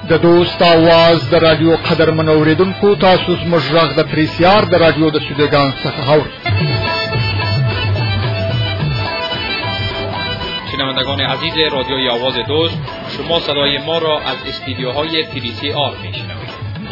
د دوست आवाज د رادیو قدرمن اوریدونکو تاسو زموږ غږ د پریسیار د رادیو د سودگان څخه اورئ. شنوندگان عزیز رادیوی آواز دوست، شما صدای ما را از استودیوهای تریسی آر میشنوید.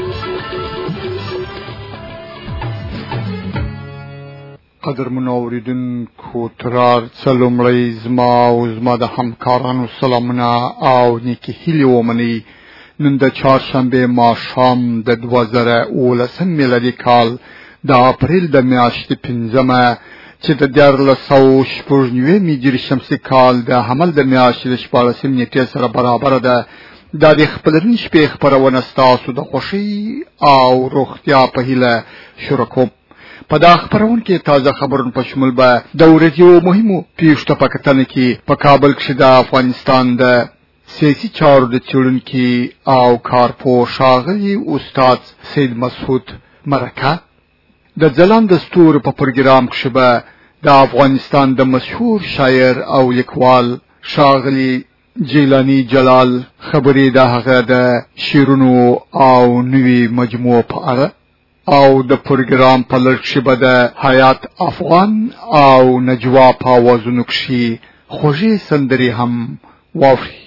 قدرمن اوریدونکو ترار سلامړی زما او زما د همکارانو سلامونه او نیکی هیلې ومنئ. نن د چهارشنبې ماښام د 2019 میلادي کال د اپریل د میاشتې 5مه چې د 1499 میلادي شمسي کال د حمل د میاشتې د 14 نیټې سره برابر ده. دا د خپلرین شپې خپرونه ستاسو د خوښۍ او روغتیا په هیله شروع کوم. په دا خبرونه کې تازه خبرونه په شمول به د ورځې مهمو پیښو په کتنه کې په کابل کې د افغانستان د سیاسي چارو د څېړونکي او کارپوه ښاغلي استاد سید مسعود مرکه د ځلانده ستورو په پروګرام کې به د افغانستان د مشهور شاعر او لیکوال ښاغلي جیلانی جلال خبرې د هغه د شعرونو او نوې مجموعو په اړه او د پروګرام په لړ کې به د حیات افغان او نجوا په اوازونو کې خوږې سندرې هم واوري.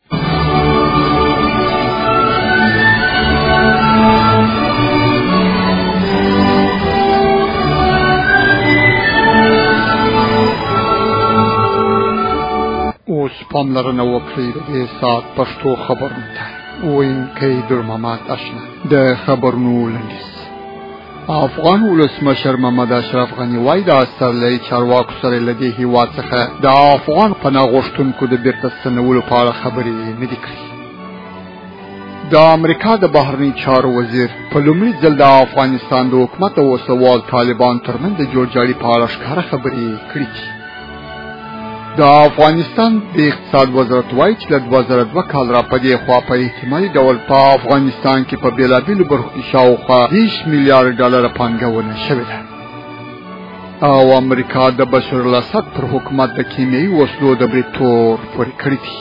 اوس پاملرنه وکړئ د دې ساعت پښتو خبرونو ته. ویونکی در محمد اشنا. د خبرونو لنډیز. افغان ولسمشر محمد اشرف غنی وایي د استرالیا چارواکو سره له دې هیواد څخه د افغان پناه غوښتونکو د بیرته ستنولو په اړه خبرې نه دي کړې. د امریکا د بهرنی چارو وزیر په لومړي ځل د افغانستان د حکومت او وسوال طالبان ترمنځ د جوړجاړي په اړه ښکاره خبرې کړې دي. د افغانستان د اقتصاد وزارت وایي چې له 2002 کال را پدې خوا په احتمالي ډول په افغانستان کې په بیلابیلو برخو کې شاوخوا 20 میلیارډ ډالر پانګونه شوې ده. او امریکا د بشار الاسد پر حکومت د کیمیاوي وسلو د برید تور پورې کړی دی.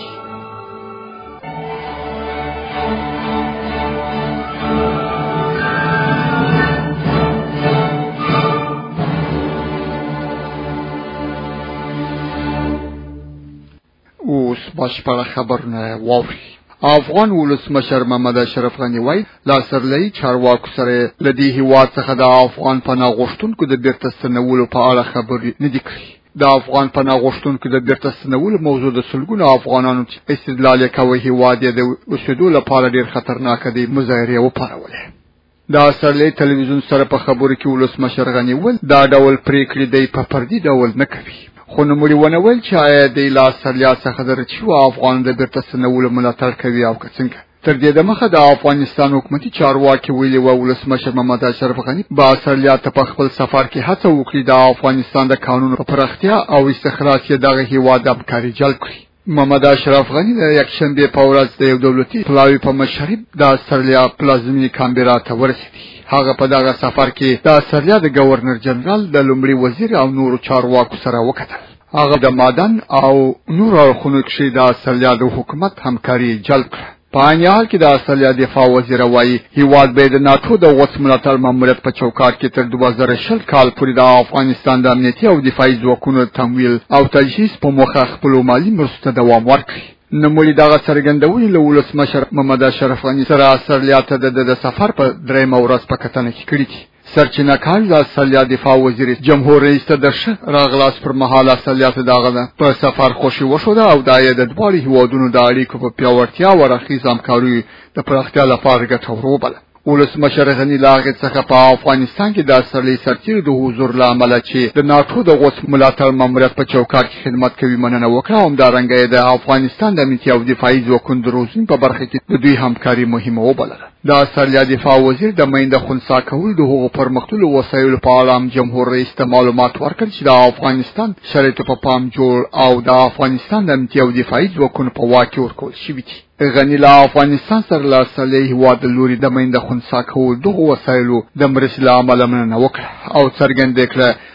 بشپړه خبرونه واوري. افغان ولسمشر محمد اشرف غنی وایي له استرالیا چارواکو سره له دې هیواد څخه د افغان پناه غوښتونکو د بیرته ستنولو په اړه خبرې نه دي کړې. د افغان پناه غوښتونکو د بیرته ستنولو موضوع د سلګونو افغانانو چې استدلال یې کوي هیواد یې د اوسېدو لپاره ډېر خطرناک دی مظاهرې وپارولې. د استرالیا تلویزیون سره په خبرو کې ولسمشر غنی وویل دا ډول پریکړې دی په فردي ډول نه کوي. خو نوموړي ونه ویل چې آیا د له استرالیا څخه د رچیو افغان د بیرته ستنولو ملاتړ کوي او که څنګه. تر دې دمخه د افغانستان حکومتي چارواکي ویلي و ولسمشر محمد اشرف غني به استرالیا ته په خپل سفر کې هڅه وکړي د افغانستان د قانون په پراختیا او استخراج کې دغه هیواد همکاري جلب کړي. محمد اشرف غني د یکشنبې په ورځ د یو دولتي پلاوي په مشرۍ د استرالیا پلازمینې کانبرا ته ورسېدی. هغه په دغه سفر کې د استرالیا د گورنر جنرال د لومړي وزیر او نورو چارواکو سره وکتل. هغه د معدن او نور اړخونو کې د استرالیا د حکومت همکاري جلب کړه. په عین حال کې د استرالیا دفاع وزیر وایي هیواد به د ناتو د غوڅ ملاتړ ماموریت په چوکاټ کې تر 2020 کال پورې د افغانستان د امنیتي او دفاعي ځواکونو تمویل او تجهیز په موخه خپل مالي مرستو دوام ورکړي. نوموړي دغه څرګندونې له ولسمشر محمد اشرف غني سره استرالیا ته د سفر په درېیمه ورځ په کتنه کې کړې دي. سرچینه کال د استرالیا دفاع وزیر جمهور رئیس ته د راغلاس پر مهال استرالیا ته دغه په سفر خوشي وشوده او د دواړو هیوادونو د اړیکو په پیاوړتیا او راخیز همکاري د پراختیا لپاره ګټور وبله. ولسمشر غني لاغې څخه په افغانستان کې د استرالیا سرتیرو د حضور لامل چې د ناتو د غوڅ ملاتړ ماموریت په چوکاټ کې خدمت کوي مننه وکړه. همدارنګه د افغانستان د امنیتي او دفاعي ځواکونو د روزنې په برخه کې د دوی همکاري مهمه وبلله. د استرالیا دفاع وزیر د مینده خنثی کول د هغو پرمختللو وسایلو په اړه جمهور رئیس ته معلومات ورکړل چې د افغانستان شرایطو په پام جوړ او د افغانستان د امنیتي او دفاعي ځواکونو په واک کې ورکول شوي دي. غني له افغانستان سره له استرالیا هیواد لوري د مینده خنثی کول دغه وسایلو د مرستې له امله مننه وکړه او څرګنده کړه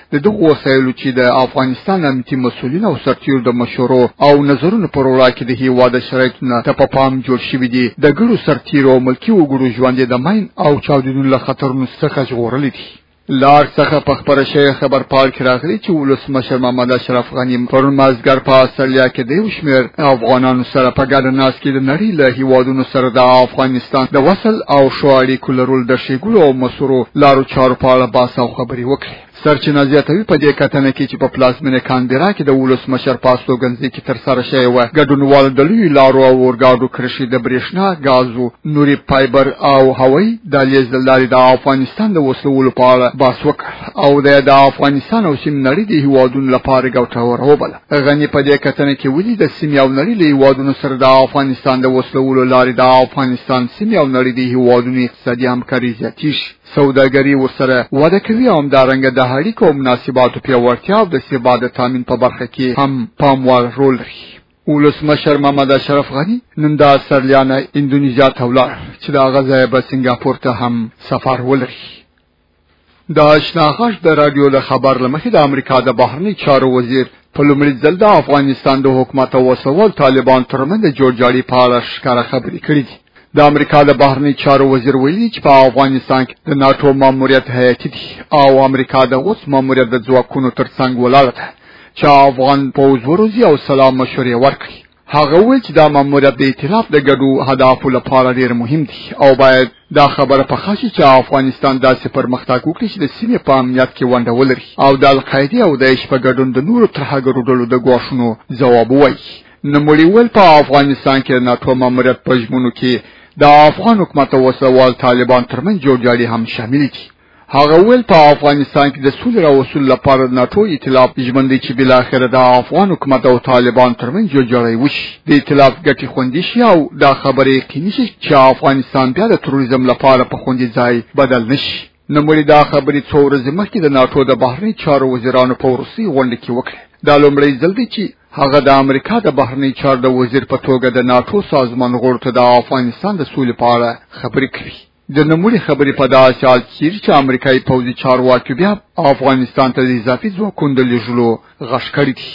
د دغه وسایلو چې د افغانستان امنیتي مسؤلین او سرتیرو د مشورو او نظرونو پر وړاندې د هیواد شرایطونه ته په پام جوړ شوي دي د ګړو سرتیرو او ملکي وګړو ژوند د ماین او چاودنو له خطرونو څخه ژغورلي دي. لار څخه په خبره شوی خبر پال کې راغلی چې ولسمشر محمد اشرف غني پرون مازدیګر په استرالیا کې د یو شمېر افغانانو سره په ګډه ناست کې د نړۍ له هیوادونو سره د افغانستان د وصل او شو اړیکو لرلو د ښېګړو او مسورو لارو چارو په اړه بحث او خبرې وکړي. سرچینه زیاتوي په دې کتنه کې چې په پلازمینه کانبرا کې د ولسمشر په استوګنځي کې ترسره شوی و ګډونوال د لوی لارو او اورګاډو کرښې د برېښنا غازو نوري فایبر او هوایي دهلیز د لارې د افغانستان د وسلو په اړه بحث وکړ او د افغانستان او سیمې نړۍ د هیوادونو لپاره ګټور وبله. غني په دې کتنه کې ویلي د سیمې او نړۍ له هیوادونو سره د افغانستان د وسلو لارې د افغانستان سیمې او نړۍ د هیوادونو اقتصادي همکاري زیاتېږي، سوداګري ورسره وده کوي او همدارنګه د اړیکو او مناسباتو پیاوړتیا او د ثبات تامین په برخه کې هم پاموړ رول لري. ولسمشر محمد اشرف غني نن د استرالیا نه اندونیزیا ته ولاړ چې د هغه ځای به سنګاپور ته هم سفر ولري. د آشناغږ د رادیو له خبر لمخې د امریکا د بهرنی چارو وزیر په لومړي ځل د افغانستان د حکومت او وسوال طالبان ترمنځ د جوړجاړي په اړه ښکاره خبرې کړې دي. د امریکا د بهرنی چارو وزیر ویلي چې په افغانستان کې د ناتو ماموریت حیاتي دی او امریکا د اوس ماموریت د ځواکونو ترڅنګ ولاړه ده چې افغان پوځ وروزي او سلام مشورې ورکړي. هغه ویل چې دا ماموریت د ائتلاف د ګډو هدفو لپاره ډېر مهم دی او باید دا خبره پخه شي چې افغانستان داسې پرمختګ وکړي چې د سیمې په امنیت کې ونډه ولري او د القاعدې او داعش په ګډون د نورو ترهګرو ډلو د ګواښونو ځواب ووایي. نوموړي ویل په افغانستان کې د ناتو ماموریت په ژمنو کې د افغان حکومت او وسوال طالبان ترمنځ جوړجاړي هم شامل دي. هغه ویل په افغانستان کې د سولې راوستلو لپاره د ناتو ائتلاف ژمن دی چې بالاخره د افغان حکومت او طالبان ترمنځ جوړجاړی وشي، د ائتلاف ګټې خوندي شي او دا خبره یقیني شي چې افغانستان بیا د تروریزم لپاره په خوندي ځای بدل نشي. نوموړي دا خبرې څو ورځې مخکې د ناتو د بهرني چارو وزیرانو په وروستۍ غونډه کې وکړې. دا لومړی ځل دی چې هغه د امریکا د بهرنی چارو د وزیر په توګه د ناتو سازمان غړو ته د افغانستان د سولې په اړه خبرې کوي. د نوموړي خبرې په داسې حال کې چې امریکایي پوځي چارواکي بیا افغانستان ته د اضافي ځواکونو د لېږلو غږ کړی دی.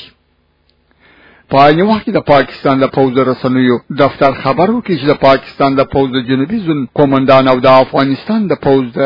په عین وخت کې د پاکستان د پوځ رسنیو دفتر خبر ورکړي چې د پاکستان د پوځ د جنوبي زون قومندان او د افغانستان د پوځ د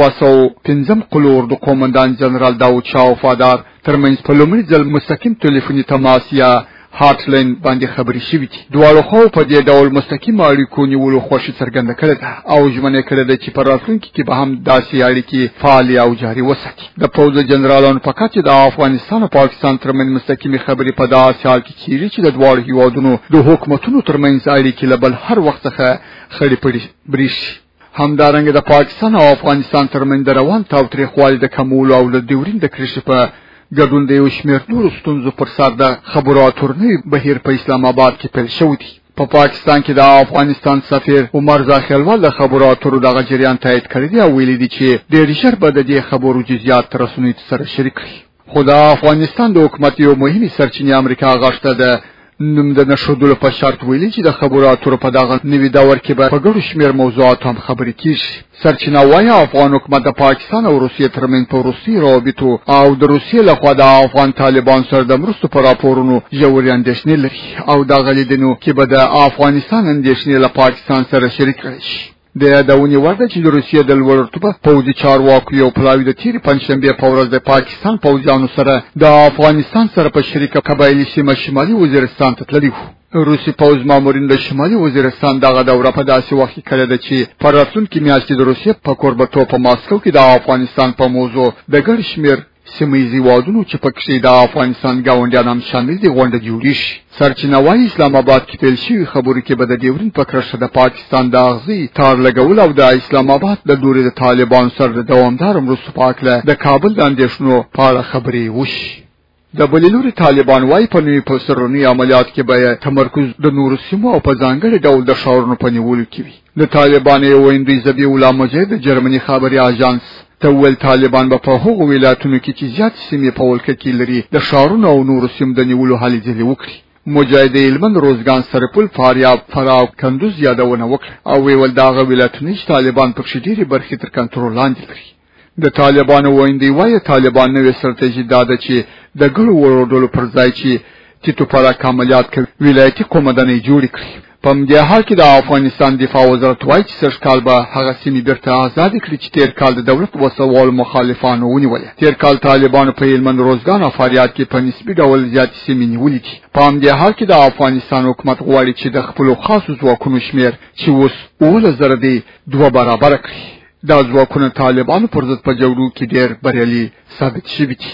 205 قلور د قومندان جنرال داود شاه وفادار ترمنځ په لومړي ځل مستقیم ټلیفوني تماس یا هاټلاین باندې خبرې شوې دي. دواړو خواو په دې ډول مستقیم اړیکو نیولو خوښي څرګنده کړې ده او ژمنه کړې ده چې په راتلونکي کې به هم داسې اړیکې فعالې او جاري وساتي. د پوځ جنرالانو په کچه د افغانستان او پاکستان ترمنځ مستقیمې خبرې په داسې حال کې کېږي چې د دواړو هیوادونو د حکومتونو ترمنځ اړیکې له بل هر وخت څخه خړې پړې شي. همدارنګه د پاکستان او افغانستان ترمنځ د روان تاوتریخوالي د کمولو او د ډیورین د کرښې په ګډون د یو شمېر نورو ستونزو پر سر د خبرو اترو بهیر په اسلام آباد کې پیل شوی دی. په پاکستان کې د افغانستان سفیر عمر زاخیلوال د خبرو اترو دغه جریان تایید کړی دی او ویلي دی چې ډېر ژر به د دې خبرو جزئیات رسنیو سره شریک کړي. خو د افغانستان د حکومت یو مهمې سرچینې امریکا غاښته ده نوم د نشودلو په شرط ویلي چې د خبرو اترو په دغه نوي دور کې به په ګڼو شمېر موضوعاتو هم خبرې کېږي. سرچینه وایي افغان حکومت د پاکستان او روسیې ترمنځ په وروستي روابطو او د روسیې لخوا د افغان طالبان سره د مرستو په راپورونو ژورې اندېښنې لري او دغه لیدنو کې به د افغانستان اندېښنې له پاکستان سره شریک کړي شي. د یادونې وړ ده چې د روسیې د لوړ رتبه پوځي چارواکو یو پلاوي د تېرې پنجشنبې په ورځ د پاکستان پوځیانو سره د افغانستان سره په شریکه قبایلي سیمه شمالي وزیرستان ته تللي وو. روسي پوځ مامورین د شمالي وزیرستان دغه دوره په داسې وخت کې کړې ده چې په راتلونکي میاشت کې د روسیې په کوربهتوب په ماسکو کې د افغانستان په موضوع د ګڼ شمېر سیمهیزي هیوادونو چې پکې د افغانستان ګاونډیان هم شامل دي غونډه جوړې شي. سرچینه وایي اسلام آباد کې پیل شوي خبرو کې به د ډیورین په کرښه د پاکستان د اغزي تار لګول او د اسلام آباد د دورې د طالبان سره د دوامدار مرستو په هکله د کابل د اندېښنو په اړه خبرې وشي. د بلې لوري طالبان وایي په نوي پسرني عملیات کې به تمرکز د نورو سیمو او په ځانګړي ډول د ښارونو په نیولو کې وي. د طالبان یو ویندوی ذبیح الله مجاهد د جرمني خبري اژانس ته ویل طالبان به په هغو ولایتونو کې چې زیات سیمې په ولکه کې لري د ښارونو او نورو سیمو د نیولو هلې ځلې وکړي. مجاهد هلمند روزګان سرپل فاریاب فراه کندوز یادونه وکړه او ویل دغه ولایتونه چې طالبان پکې ډېرې برخې تر کنټرول لاندې لري. د طالبانو وایي وایي طالبان نوې ستراتیژي دا ده چې د ګلو ورودلو پر ځای چې تیتو پراک عملیات کوي ولایتي قومندانۍ جوړې کړي. په همدې حال کې د افغانستان دفاع وزارت وایي چې سږ کال به هغه سیمې بیرته ازادې کړي چې تېر کال د دولت وسوالو مخالفانو ونیولې. تېر کال طالبانو په هلمند روزګان او فاریاب کې په نسبي ډول زیاتې سیمې نیولې دي. په همدې حال کې د افغانستان حکومت غواړي چې د خپلو خاصو ځواکونو شمېر چې اوس 11,000 دی 2 برابره کړي. دا ځواکونه طالبانو پر ضد په جګړو کې ډېر بریالي ثابت شوي دي.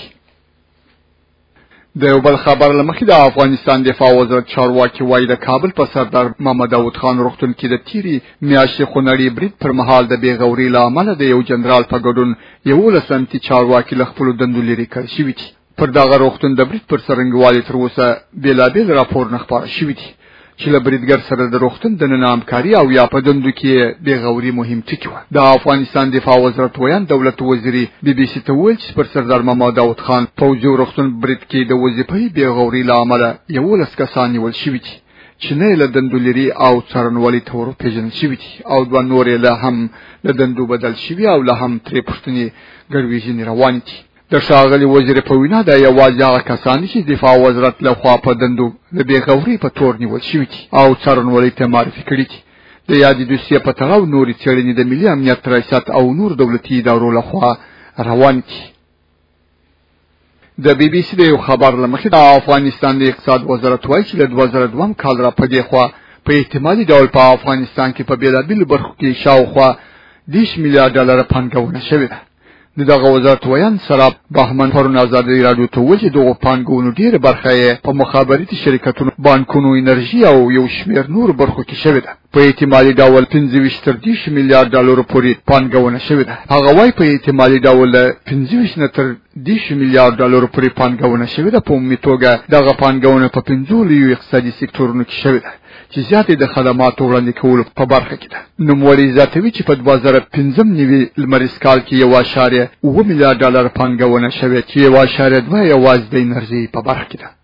د یو بل خبر لمخې د افغانستان دفاع وزارت چارواکي وایي د کابل په سردار محمد داود خان روغتون کې د تیری میاشتې خونړي برید پر مهال د بېغورۍ له امله د یو جنرال په ګډون 11 سنتي چارواکي له خپلو دندو لرې کړل شوي دي. پر دغه روغتون د برید پر څرنګوالي تر اوسه بېلابېل راپورونه خپاره شوي دي چې له بریدګر سره د روغتون دننه همکاري او یا په دندو کې بېغوري مهم ټکي وه. د افغانستان دفاع وزارت ویان دولت وزیري بي بي سي ته وویل چې پر سردار محمد داود خان پوځي روغتون برید کې د وظیفوي بېغورۍ له امله 11 کسان نیول شوي دي چې نه له دندو لري او څارنوالۍ ته ورپېژندل شوي دي او 2 نور له هم له دندو بدل شوي او له هم ترې پوښتنې ګډوډي روانې دي. د ښاغلي وزیر په وینا دا یوازې هغه کسان چې دفاع وزارت له خوا په دندو د بېغورۍ په تور نیول شوي دي او څارنوالۍ ته معرفي کړي دي. د یادې دوسیې په تړاو نورې څېړنې د ملي امنیت ریاست او نور دولتي ادارو لخوا روان دي. د بي بي سي د یو خبر له مخې د افغانستان د اقتصاد وزارت وایي چې د 2002 کال را په دې خوا په احتمالي ډول په افغانستان کې په بېلابېلو برخو کې شاوخوا 10 میلیارډ ډالر پانګونه شوې ده. دغه وزارت ویان سراب بهمن پرون ازادي رادیو ته ویل چې دغه پانګونو ډېره برخه یې په مخابراتي شرکتونو، بانکونو، انرژي او یو شمېر نور برخو کې شوې ده. په احتمالي ډول 25 تر 30 میلیارډ ډالر پورې پانګونه شوې ده. هغه وايي په احتمالي ډول 25 تر 30 میلیارډ ډالر پورې پانګونه شوې ده. په عمومي توګه دغه پانګونه په 15 اقتصادي سکتورونو کې شوې ده چې زیاتې د خدماتو وړاندې کولو په برخه کې ده. نوموړي زیاتوي چې په 2015 نوي لمریز کال کې 1.7 میلیارډ ډالر پانګونه شوې چې 1.2 یوازې د انرژي په برخه کې ده.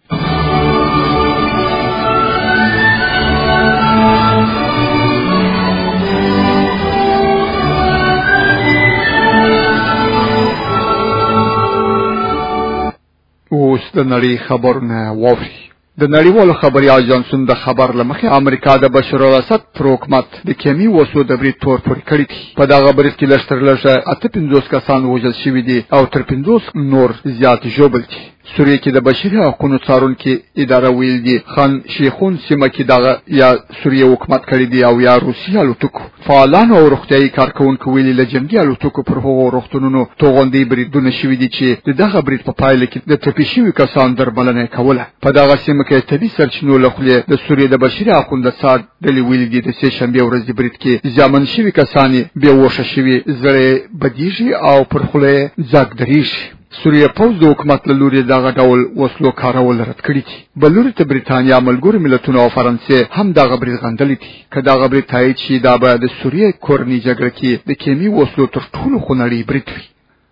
اوس د نړۍ خبرونه واورئ. د نړیوالو خبري اژانسونو د خبر لمخې امریکا د بشار الاسد پر حکومت د کیمي وسلو د برید تور پورې کړی دی. په دغه برید کې لږ تر لږه 58 کسان وژل شوي دي او تر 50 نور زیات ژوبل دي. سوریه کې د بشري حقوقو څارونکي اداره ویل دي خان شیخون سیمه کې دغه یا سوریه حکومت کړی دی او یا روسیه الوتکو فعالان او روغتیايي کارکونکو ویلي له جنګي الوتکو پر هغو روغتونونو توغندي بریدونه شوي دي چې دغه برید په پایله کې د ټپي شوي کسانو درملنه کوله. په دغه سیمه کې طبي سرچینو له خولې د سوریه د بشري حقوقو د څار ډلې ویلي دي د سې شنبې ورځې برید کې زیانمن شوي کسان بېهوښه شوي، زړه بدیږي او پر خوله ځګ درېږي. سوریه پوځ د حکومت له لوري دغه ډول وسلو کارول رد کړي دي. بل لوري ته برېټانیا، ملګرو ملتونو او فرانسې هم دغه برید غندلی دي. که دغه برید تایید شي دا به د سوریه کورنۍ جګړه کې د کیمي وسلو تر ټولو خونړی برید وي.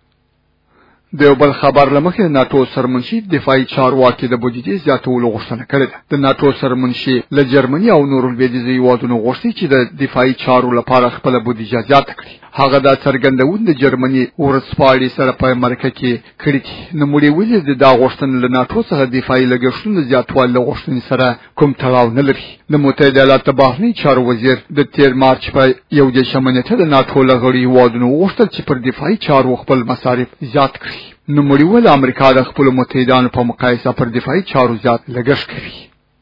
د یو بل خبر لمخې ناتو سرمنشي دفاعي چارواکي د بودیجې زیاتولو غوښتنه کړې ده. د ناتو سرمنشي له جرمني او نورو لویدیځو هیوادونو غوښتي چې د دفاعي چارو لپاره خپله بودیجه زیاته کړي. هغه دا څرګندونه د جرمني ورځپاڼې سره په مرکه کې کړې دي. نوموړي ویلي دا غوښتنه له ناتو څخه دفاعي لګښتونو زیاتوالي له غوښتنې سره کوم تړاو نه لري. د متحده ایالاتو د بهرني چارو وزیر د 13 مارچ په 1 نېټه د ناتو له غړو هیوادونو وغوښتل چې پر دفاعي چارو خپل مصارف زیات کړي. نوموړي ویل امریکا د خپلو متحدانو په مقایسه پر دفاعي چارو زیات لګښت کوي.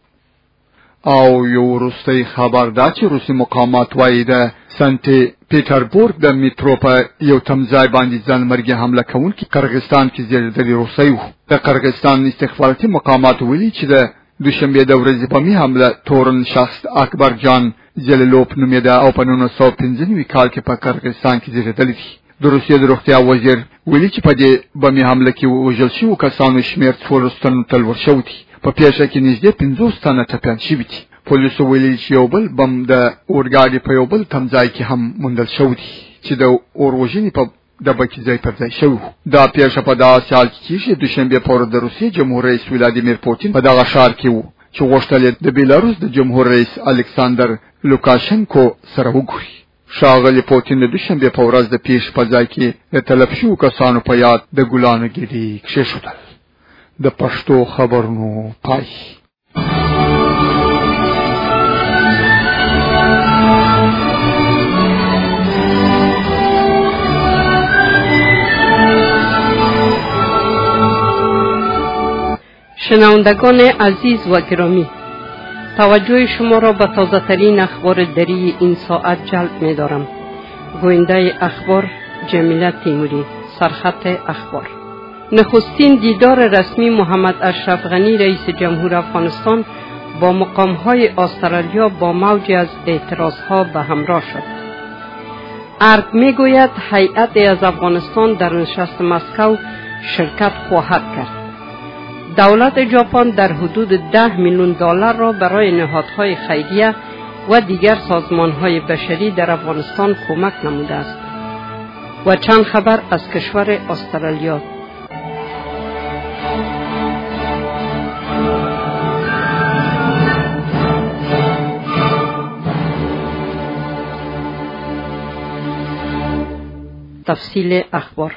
او یو وروستی خبر دا چې روسي مقامات وایي د سنت پیټربورګ د میټرو په یو تمځای باندې ځانمرګي حمله کوونکي قرغستان کې زیږېدلي روسي وو. د قرغستان استخباراتي مقامات ویلي چې د دوشنبې د ورځې بمي حمله تورن شخص اکبر جان زللوف نومېده او په 1995 کال کې په قرغستان کې زیږېدلی دی. د روسیې د روغتیا وزیر ویلي چې په دې بمي حمله کې وژل شوو کسانو شمېر 14 تنو ته لوړ شوی دی. په پیښه کې نږدې 50 تنه ټپیان شوي دي. پولیسو ویلي چې یو بل بم د اورګاډي په یو بل تمځای کې هم موندل شوی دی چې د اوروژنې په ډبه کې ځای پر ځای شوی و. دا پیښه په دغه سال کې چې دوشنبې په ورځ د روسیې جمهور رئیس ولادیمیر پوتین په دغه ښار کې و چې غوښتل د بیلاروس د جمهور رئیس الکساندر لوکاشنکو سره وګوري. ښاغلي پوتین د دوشنبې په ورځ د پیښې په ځای کې د تلف شوو کسانو په یاد د ګلانو ګېډۍ کېښودل. د پښتو خبرونو پای. شنوندگان عزیز و گرامی، توجه شما را به تازه ترین اخبار دری این ساعت جلب می دارم. گوینده اخبار جمیله تیموری. سرخط اخبار: نخستین دیدار رسمی محمد اشرف غنی رئیس جمهور افغانستان با مقام‌های استرالیا با موجی از اعتراضها به همراه شد. ارگ می گوید هیئتی از افغانستان در نشست مسکو شرکت خواهد کرد. دولت ژاپن در حدود 10 میلیون دلار را برای نهادهای خیریه و دیگر سازمانهای بشری در افغانستان کمک نموده است. و چند خبر از کشور استرالیا. تفصیل اخبار: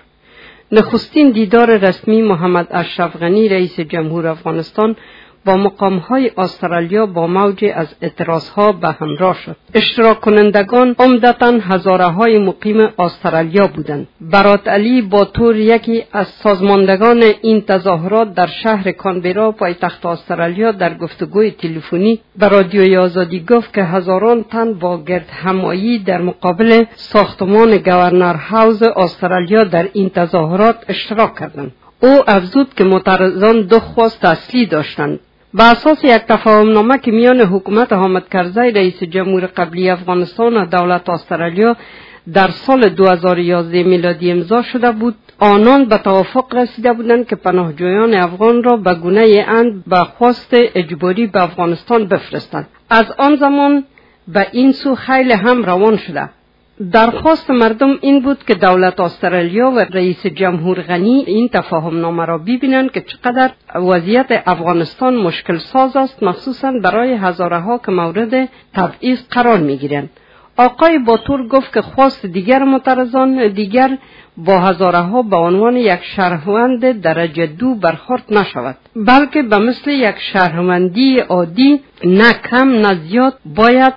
نخستین دیدار رسمی محمد اشرف غنی رئیس جمهور افغانستان با مقام‌های استرالیا با موج از اعتراضها به همراه شد. اشتراک کنندگان عمدتاً هزاره‌های مقیم استرالیا بودند. برات علی با طور یکی از سازماندگان این تظاهرات در شهر کانبرا پایتخت استرالیا در گفتگوی تلفنی به رادیوی آزادی گفت که هزاران تن با گردهمایی در مقابل ساختمان گورنر هاوس استرالیا در این تظاهرات اشتراک کردند. او افزود که معترضان دو خواست اصلی داشتند. به اساس یک تفاهمنامه که میان حکومت حامد کرزی رئیس جمهور قبلی افغانستان و دولت استرالیا در سال 2011 میلادی امضا شده بود، آنان به توافق رسیده بودند که پناهجویان افغان را به گونه اند به خواست اجباری به افغانستان بفرستند. از آن زمان به این سو خیلی هم روان شده. درخواست مردم این بود که دولت استرالیا و رئیس جمهور غنی این تفاهمنامه را ببینند که چقدر وضعیت افغانستان مشکل ساز است، مخصوصاً برای هزارها که مورد تبعیض قرار می گیرند. آقای باتور گفت که خواست دیگر معترضان دیگر با هزارها به عنوان یک شهروند درجه 2 برخورد نشود، بلکه به مثل یک شهروندی عادی نه کم نه زیاد باید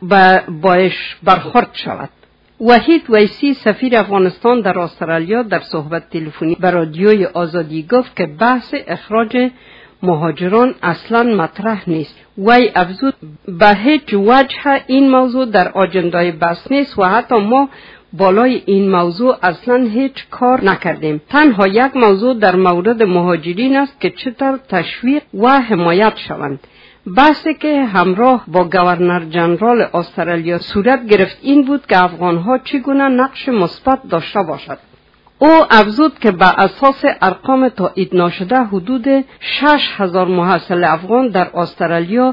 باش برخورد شود. وحید ویسی سفیر افغانستان در استرالیا در صحبت تلفنی به رادیوی آزادی گفت که بحث اخراج مهاجران اصلا مطرح نیست. وی افزود به هیچ وجه این موضوع در آجندای بحث نیست و حتی ما بالای این موضوع اصلا هیچ کار نکردیم. تنها یک موضوع در مورد مهاجرین است که چطور تشویق و حمایت شوند. بحثی که همراه با گورنر جنرال استرالیا صورت گرفت این بود که افغانها چگونه نقش مثبت داشته باشد. او افزود که به اساس ارقام تایید نشده حدود 6,000 محصل افغان در استرالیا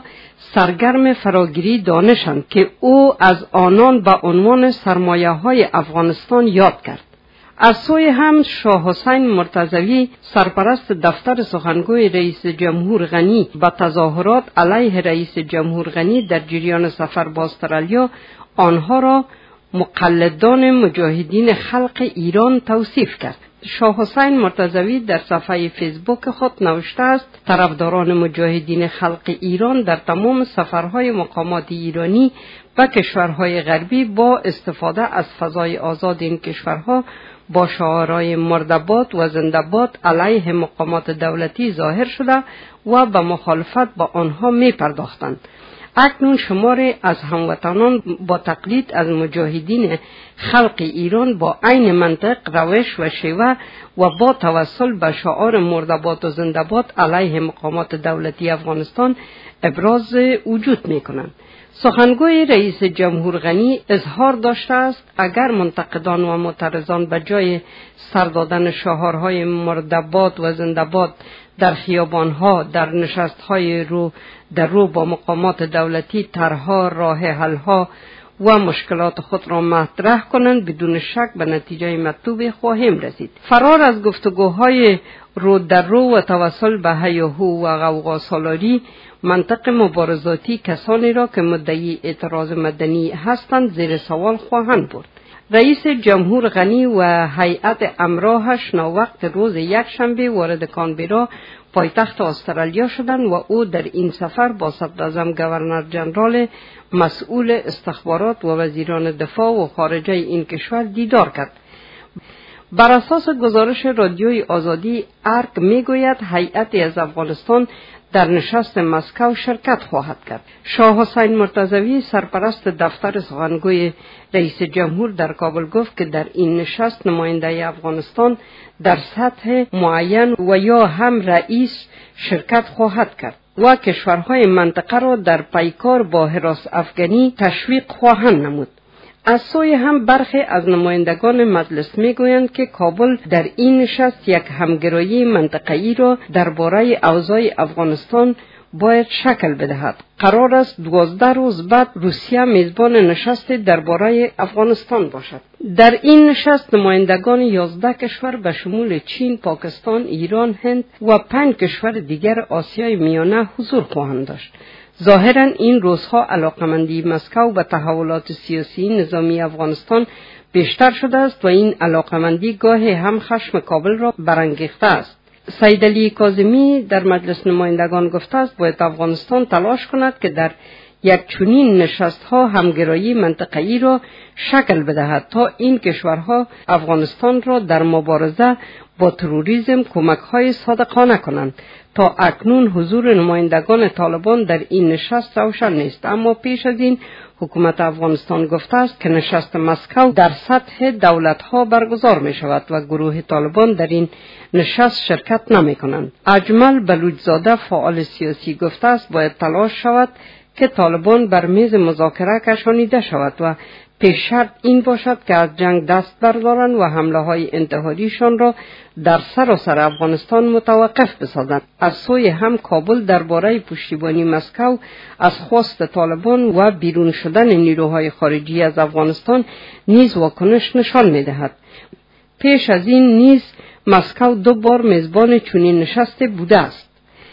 سرگرم فراگیری دانشند که او از آنان به عنوان سرمایه‌های افغانستان یاد کرد. از سوی هم شاه حسین مرتضوی سرپرست دفتر سخنگوی رئیس جمهور غنی با تظاهرات علیه رئیس جمهور غنی در جریان سفر به استرالیا آنها را مقلدان مجاهدین خلق ایران توصیف کرد. شاه حسین مرتضوی در صفحه فیسبوک خود نوشته است طرفداران مجاهدین خلق ایران در تمام سفرهای مقامات ایرانی و کشورهای غربی با استفاده از فضای آزاد این کشورها با شعارهای مردباد و زنده‌باد علیه مقامات دولتی ظاهر شده و به مخالفت با آنها می پرداختند. اکنون شماری از هموطنان با تقلید از مجاهدین خلق ایران با عین منطق، روش و شیوه و با توسل به شعار مردباد و زنده‌باد علیه مقامات دولتی افغانستان ابراز وجود می کنند. سخنگوی رئیس جمهور غنی اظهار داشته است اگر منتقدان و معترضان به جای سر دادن شعارهای مردباد و زنده‌باد در خیابانها، در نشستهای رو با مقامات دولتی طرح‌ها، راه حل‌ها و مشکلات خود را مطرح کنند، بدون شک به نتیجه مطلوب خواهیم رسید. فرار از گفتگوهای رو در رو و توسل به هیاهو و غوغا سالاری منطق مبارزاتی کسانی را که مدعی اعتراض مدنی هستند زیر سوال خواهند برد. رئیس جمهور غنی و هیئت امراهش ناوقت روز یکشنبه وارد کانبرا پایتخت استرالیا شدند و او در این سفر با صدراعظم گورنر جنرال مسئول استخبارات و وزیران دفاع و خارجه این کشور دیدار کرد. بر اساس گزارش رادیوی آزادی ارگ میگوید هیئتی از افغانستان در نشست مسکو شرکت خواهد کرد. شاه حسین مرتضوی سرپرست دفتر سخنگوی رئیس جمهور در کابل گفت که در این نشست نماینده افغانستان در سطح معین و یا هم رئیس شرکت خواهد کرد و کشورهای منطقه را در پیکار با حراس افغانی تشویق خواهند نمود. از سوی هم برخی از نمایندگان مجلس میگویند که کابل در این نشست یک همگرایی منطقه‌ای را درباره اوضاع افغانستان باید شکل بدهد. قرار است 12 روز بعد روسیه میزبان نشست درباره افغانستان باشد. در این نشست نمایندگان 11 کشور به شمول چین، پاکستان، ایران، هند و 5 کشور دیگر آسیای میانه حضور خواهند داشت. ظاهراً این روزها علاقمندی مسکو به تحولات سیاسی نظامی افغانستان بیشتر شده است و این علاقمندی گاهی هم خشم کابل را برانگیخته است. سید علی کاظمی در مجلس نمایندگان گفته است باید افغانستان تلاش کند که در یک چنین نشست‌ها همگرایی منطقه‌ای را شکل بدهد تا این کشورها افغانستان را در مبارزه با تروریسم کمک‌های صادقانه کنند. تا اکنون حضور نمایندگان طالبان در این نشست روشن نیست، اما پیش از این حکومت افغانستان گفته است که نشست مسکو در سطح دولت‌ها برگزار می شود و گروه طالبان در این نشست شرکت نمی کنند. اجمل بلوچزاده فعال سیاسی گفته است باید تلاش شود که طالبان بر میز مذاکره کشانیده شود و پیش شرط این باشد که از جنگ دست بردارند و حمله های انتحاریشان را در سراسر افغانستان متوقف بسازند. از سوی هم کابل درباره پشتیبانی مسکو از خواست طالبان و بیرون شدن نیروهای خارجی از افغانستان نیز واکنش نشان می‌دهد. پیش از این نیز مسکو 2 بار میزبان چنین نشستی بوده است.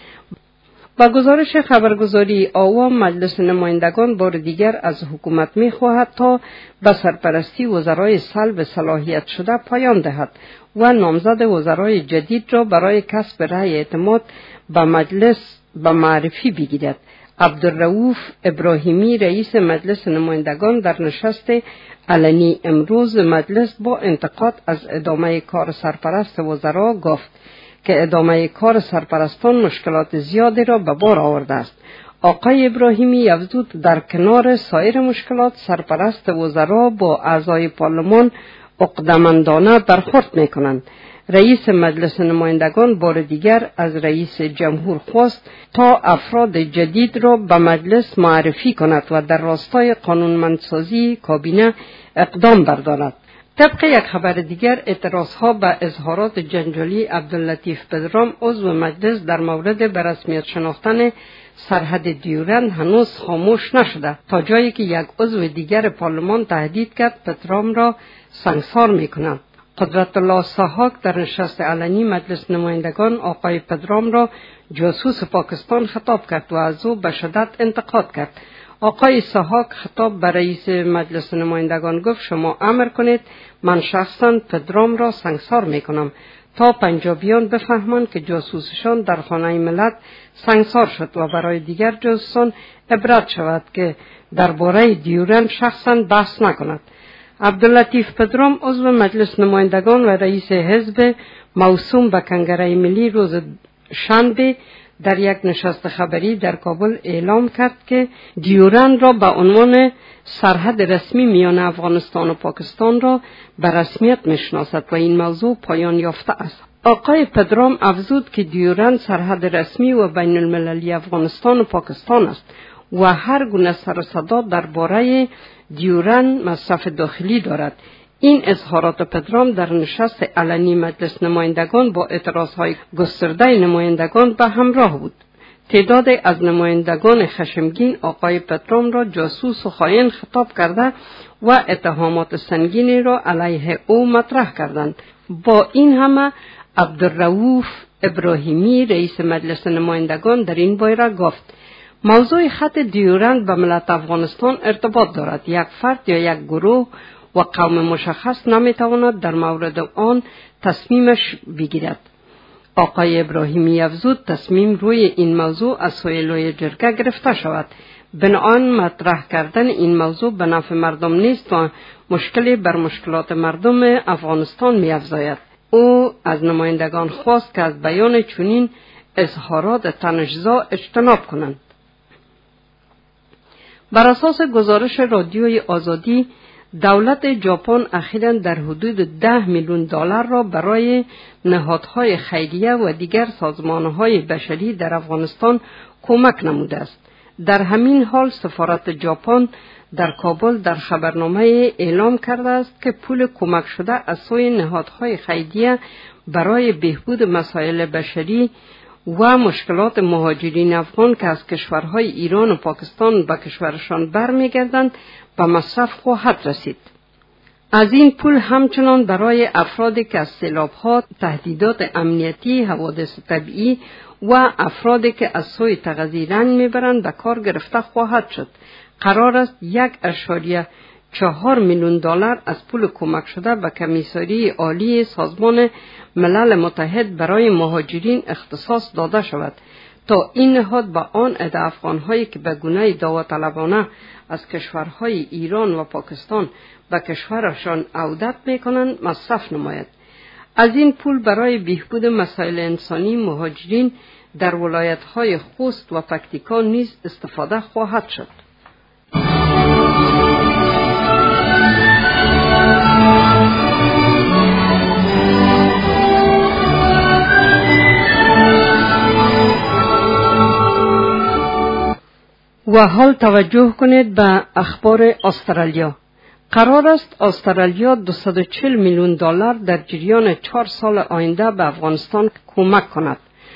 با گزارش خبرگزاری آوا مجلس نمایندگان بار دیگر از حکومت می خواهد تا به سرپرستی وزرای سلب صلاحیت شده پایان دهد و نامزد وزرای جدید را برای کسب رأی اعتماد به مجلس به معرفی بگیرد. عبدالرؤوف ابراهیمی رئیس مجلس نمایندگان در نشست علنی امروز مجلس با انتقاد از ادامه کار سرپرست وزرا گفت که ادامه کار سرپرستان مشکلات زیادی را به بار آورده است. آقای ابراهیمی افزود در کنار سایر مشکلات سرپرست وزرا با اعضای پارلمان عقده‌مندانه برخورد می‌کنند. رئیس مجلس نمایندگان بار دیگر از رئیس جمهور خواست تا افراد جدید را به مجلس معرفی کند و در راستای قانونمندسازی کابینه اقدام بردارد. طبق یک خبر دیگر اعتراضها به اظهارات جنجالی عبداللطیف پدرام عضو مجلس در مورد به رسمیت شناختن سرحد دیورند هنوز خاموش نشده تا جایی که یک عضو دیگر پارلمان تهدید کرد پدرام را سنگسار می‌کند. قدرت الله سحاق در نشست علنی مجلس نمایندگان آقای پدرام را جاسوس پاکستان خطاب کرد و از او به شدت انتقاد کرد. آقای سحاق خطاب به رئیس مجلس نمایندگان گفت شما امر کنید من شخصا پدرام را سنگسار میکنم تا پنجابیان بفهمند که جاسوسشان در خانه ملت سنگسار شد و برای دیگر جاسوسان عبرت شود که درباره دیورند شخصا بحث نکند. عبداللطیف پدرام عضو مجلس نمایندگان و رئیس حزب موسوم به کنگره ملی روز شنبه در یک نشست خبری در کابل اعلام کرد که دیورند را به عنوان سرحد رسمی میان افغانستان و پاکستان را به رسمیت میشناسد و این موضوع پایان یافته است. آقای پدرام افزود که دیورند سرحد رسمی و بین المللی افغانستان و پاکستان است و هر گونه سر و صدا درباره دیورند مصرف داخلی دارد. این اظهارات پدرام در نشست علنی مجلس نمایندگان با اعتراضهای گسترده نمایندگان به همراه بود. تعداد از نمایندگان خشمگین آقای پدرام را جاسوس و خائن خطاب کرده و اتهامات سنگینی را علیه او مطرح کردند. با این همه عبدالرؤوف ابراهیمی رئیس مجلس نمایندگان در این باره گفت موضوع خط دیورند به ملت افغانستان ارتباط دارد. یک فرد یا یک گروه و قوم مشخص نمیتواند در مورد آن تصمیمش بگیرد. آقای ابراهیمی افزود تصمیم روی این موضوع از سوی لوی جرگه گرفته شود. بنابراین مطرح کردن این موضوع به نفع مردم نیست و مشکلی بر مشکلات مردم افغانستان می افزاید. او از نمایندگان خواست که از بیان چنین اظهارات تنش‌زا اجتناب کنند. بر اساس گزارش رادیوی آزادی، دولت ژاپن اخیراً در حدود 10 میلیون دلار را برای نهادهای خیریه و دیگر سازمانهای بشری در افغانستان کمک نموده است. در همین حال سفارت ژاپن در کابل در خبرنامه اعلام کرده است که پول کمک شده از سوی نهادهای خیریه برای بهبود مسائل بشری و مشکلات مهاجرین افغان که از کشورهای ایران و پاکستان به کشورشان برمیگردند به مصرف خواهد رسید. از این پول همچنان برای افرادی که از سیلاب‌ها، تهدیدات امنیتی، حوادث طبیعی و افرادی که از سوی تغذیه رنج میبرند به کار گرفته خواهد شد. قرار است 1.4 میلیون دلار از پول کمک شده به کمیساری عالی سازمان ملل متحد برای مهاجرین اختصاص داده شود تا این نهاد به آن عده افغان‌هایی که به گونه داوطلبانه از کشورهای ایران و پاکستان به کشورشان عودت می‌کنند مصرف نماید. از این پول برای بهبود مسائل انسانی مهاجرین در ولایت‌های خوست و پکتیکا نیز استفاده خواهد شد. و حال توجه کنید به اخبار استرالیا. قرار است استرالیا 240 میلیون دلار در جریان 4 سال آینده به افغانستان کمک کند.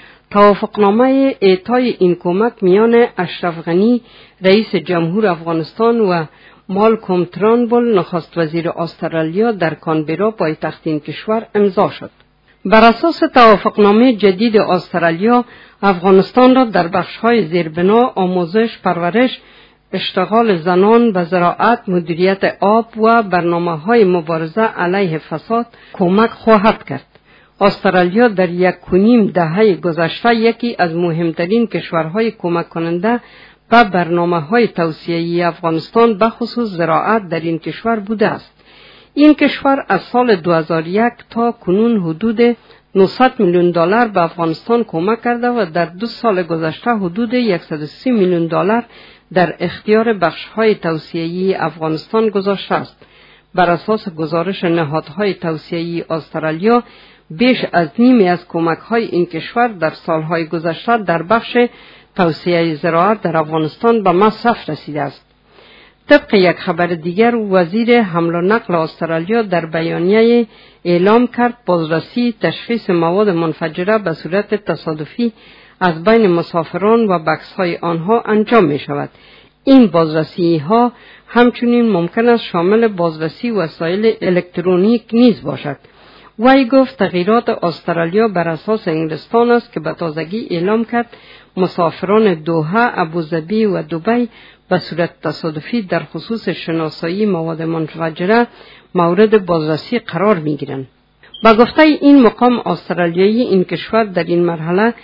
توافقنامه اعطای این کمک میان اشرف غنی رئیس جمهور افغانستان و مالکوم ترانبول نخست وزیر استرالیا در کانبرا پایتخت این کشور امضا شد. بر اساس توافقنامه جدید استرالیا، افغانستان را در بخش‌های زیربنا، آموزش، پرورش، اشتغال زنان و زراعت، مدیریت آب و برنامه‌های مبارزه علیه فساد کمک خواهد کرد. استرالیا در 1.5 دهه گذشته یکی از مهمترین کشورهای کمک کننده به برنامه‌های توسعه‌ای افغانستان به خصوص زراعت در این کشور بوده است. این کشور از سال 2001 تا کنون حدود 900 میلیون دلار به افغانستان کمک کرده و در 2 سال گذشته حدود 130 میلیون دلار در اختیار بخش‌های توسعه‌ای افغانستان گذاشته است. بر اساس گزارش نهادهای توسعه‌ای استرالیا، بیش از نیمی از کمک‌های این کشور در سالهای گذشته در بخش توسعه زراعت در افغانستان به مصرف رسیده است. طبق یک خبر دیگر، وزیر حمل و نقل استرالیا در بیانیه اعلام کرد بازرسی تشخیص مواد منفجره به صورت تصادفی از بین مسافران و بکس‌های آنها انجام می شود. این بازرسی ها همچنین ممکن است شامل بازرسی وسایل الکترونیک نیز باشد. وی گفت تغییرات استرالیا بر اساس انگلستان است که به تازگی اعلام کرد مسافران دوحه، ابوظبی و دبی به صورت تصادفی در خصوص شناسایی مواد منفجره مورد بازرسی قرار می گیرند. با گفته این مقام استرالیایی، این کشور در این مرحله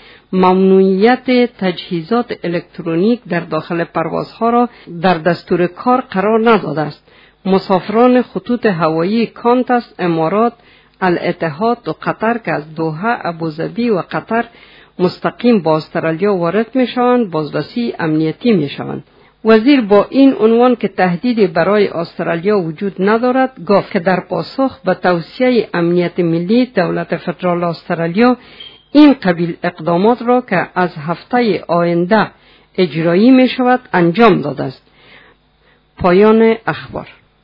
ممنوعیت تجهیزات الکترونیک در داخل پروازها را در دستور کار قرار نداده است. مسافران خطوط هوایی کانتاس، امارات، الاتحاد و قطر که از دوحه، ابوظبی و قطر مستقیم با استرالیا وارد می شوند بازرسی امنیتی می شوند. وزیر با این عنوان که تهدیدی برای استرالیا وجود ندارد، گفت که در پاسخ به توصیه امنیت ملی دولت فدرال استرالیا این قبیل اقدامات را که از هفته آینده اجرایی می شود انجام داده است. پایان اخبار.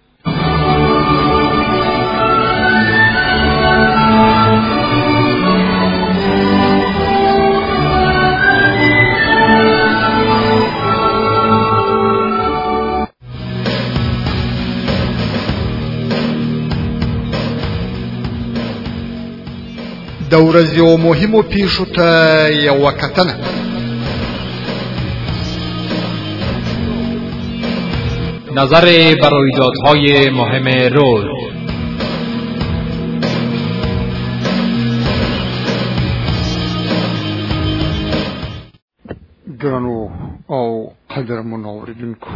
د ورځې او مهمو پیښو ته یوه کتنه. نظر بر رویدادهای مهم روز. درنو او قدرمنو اوریدونکو،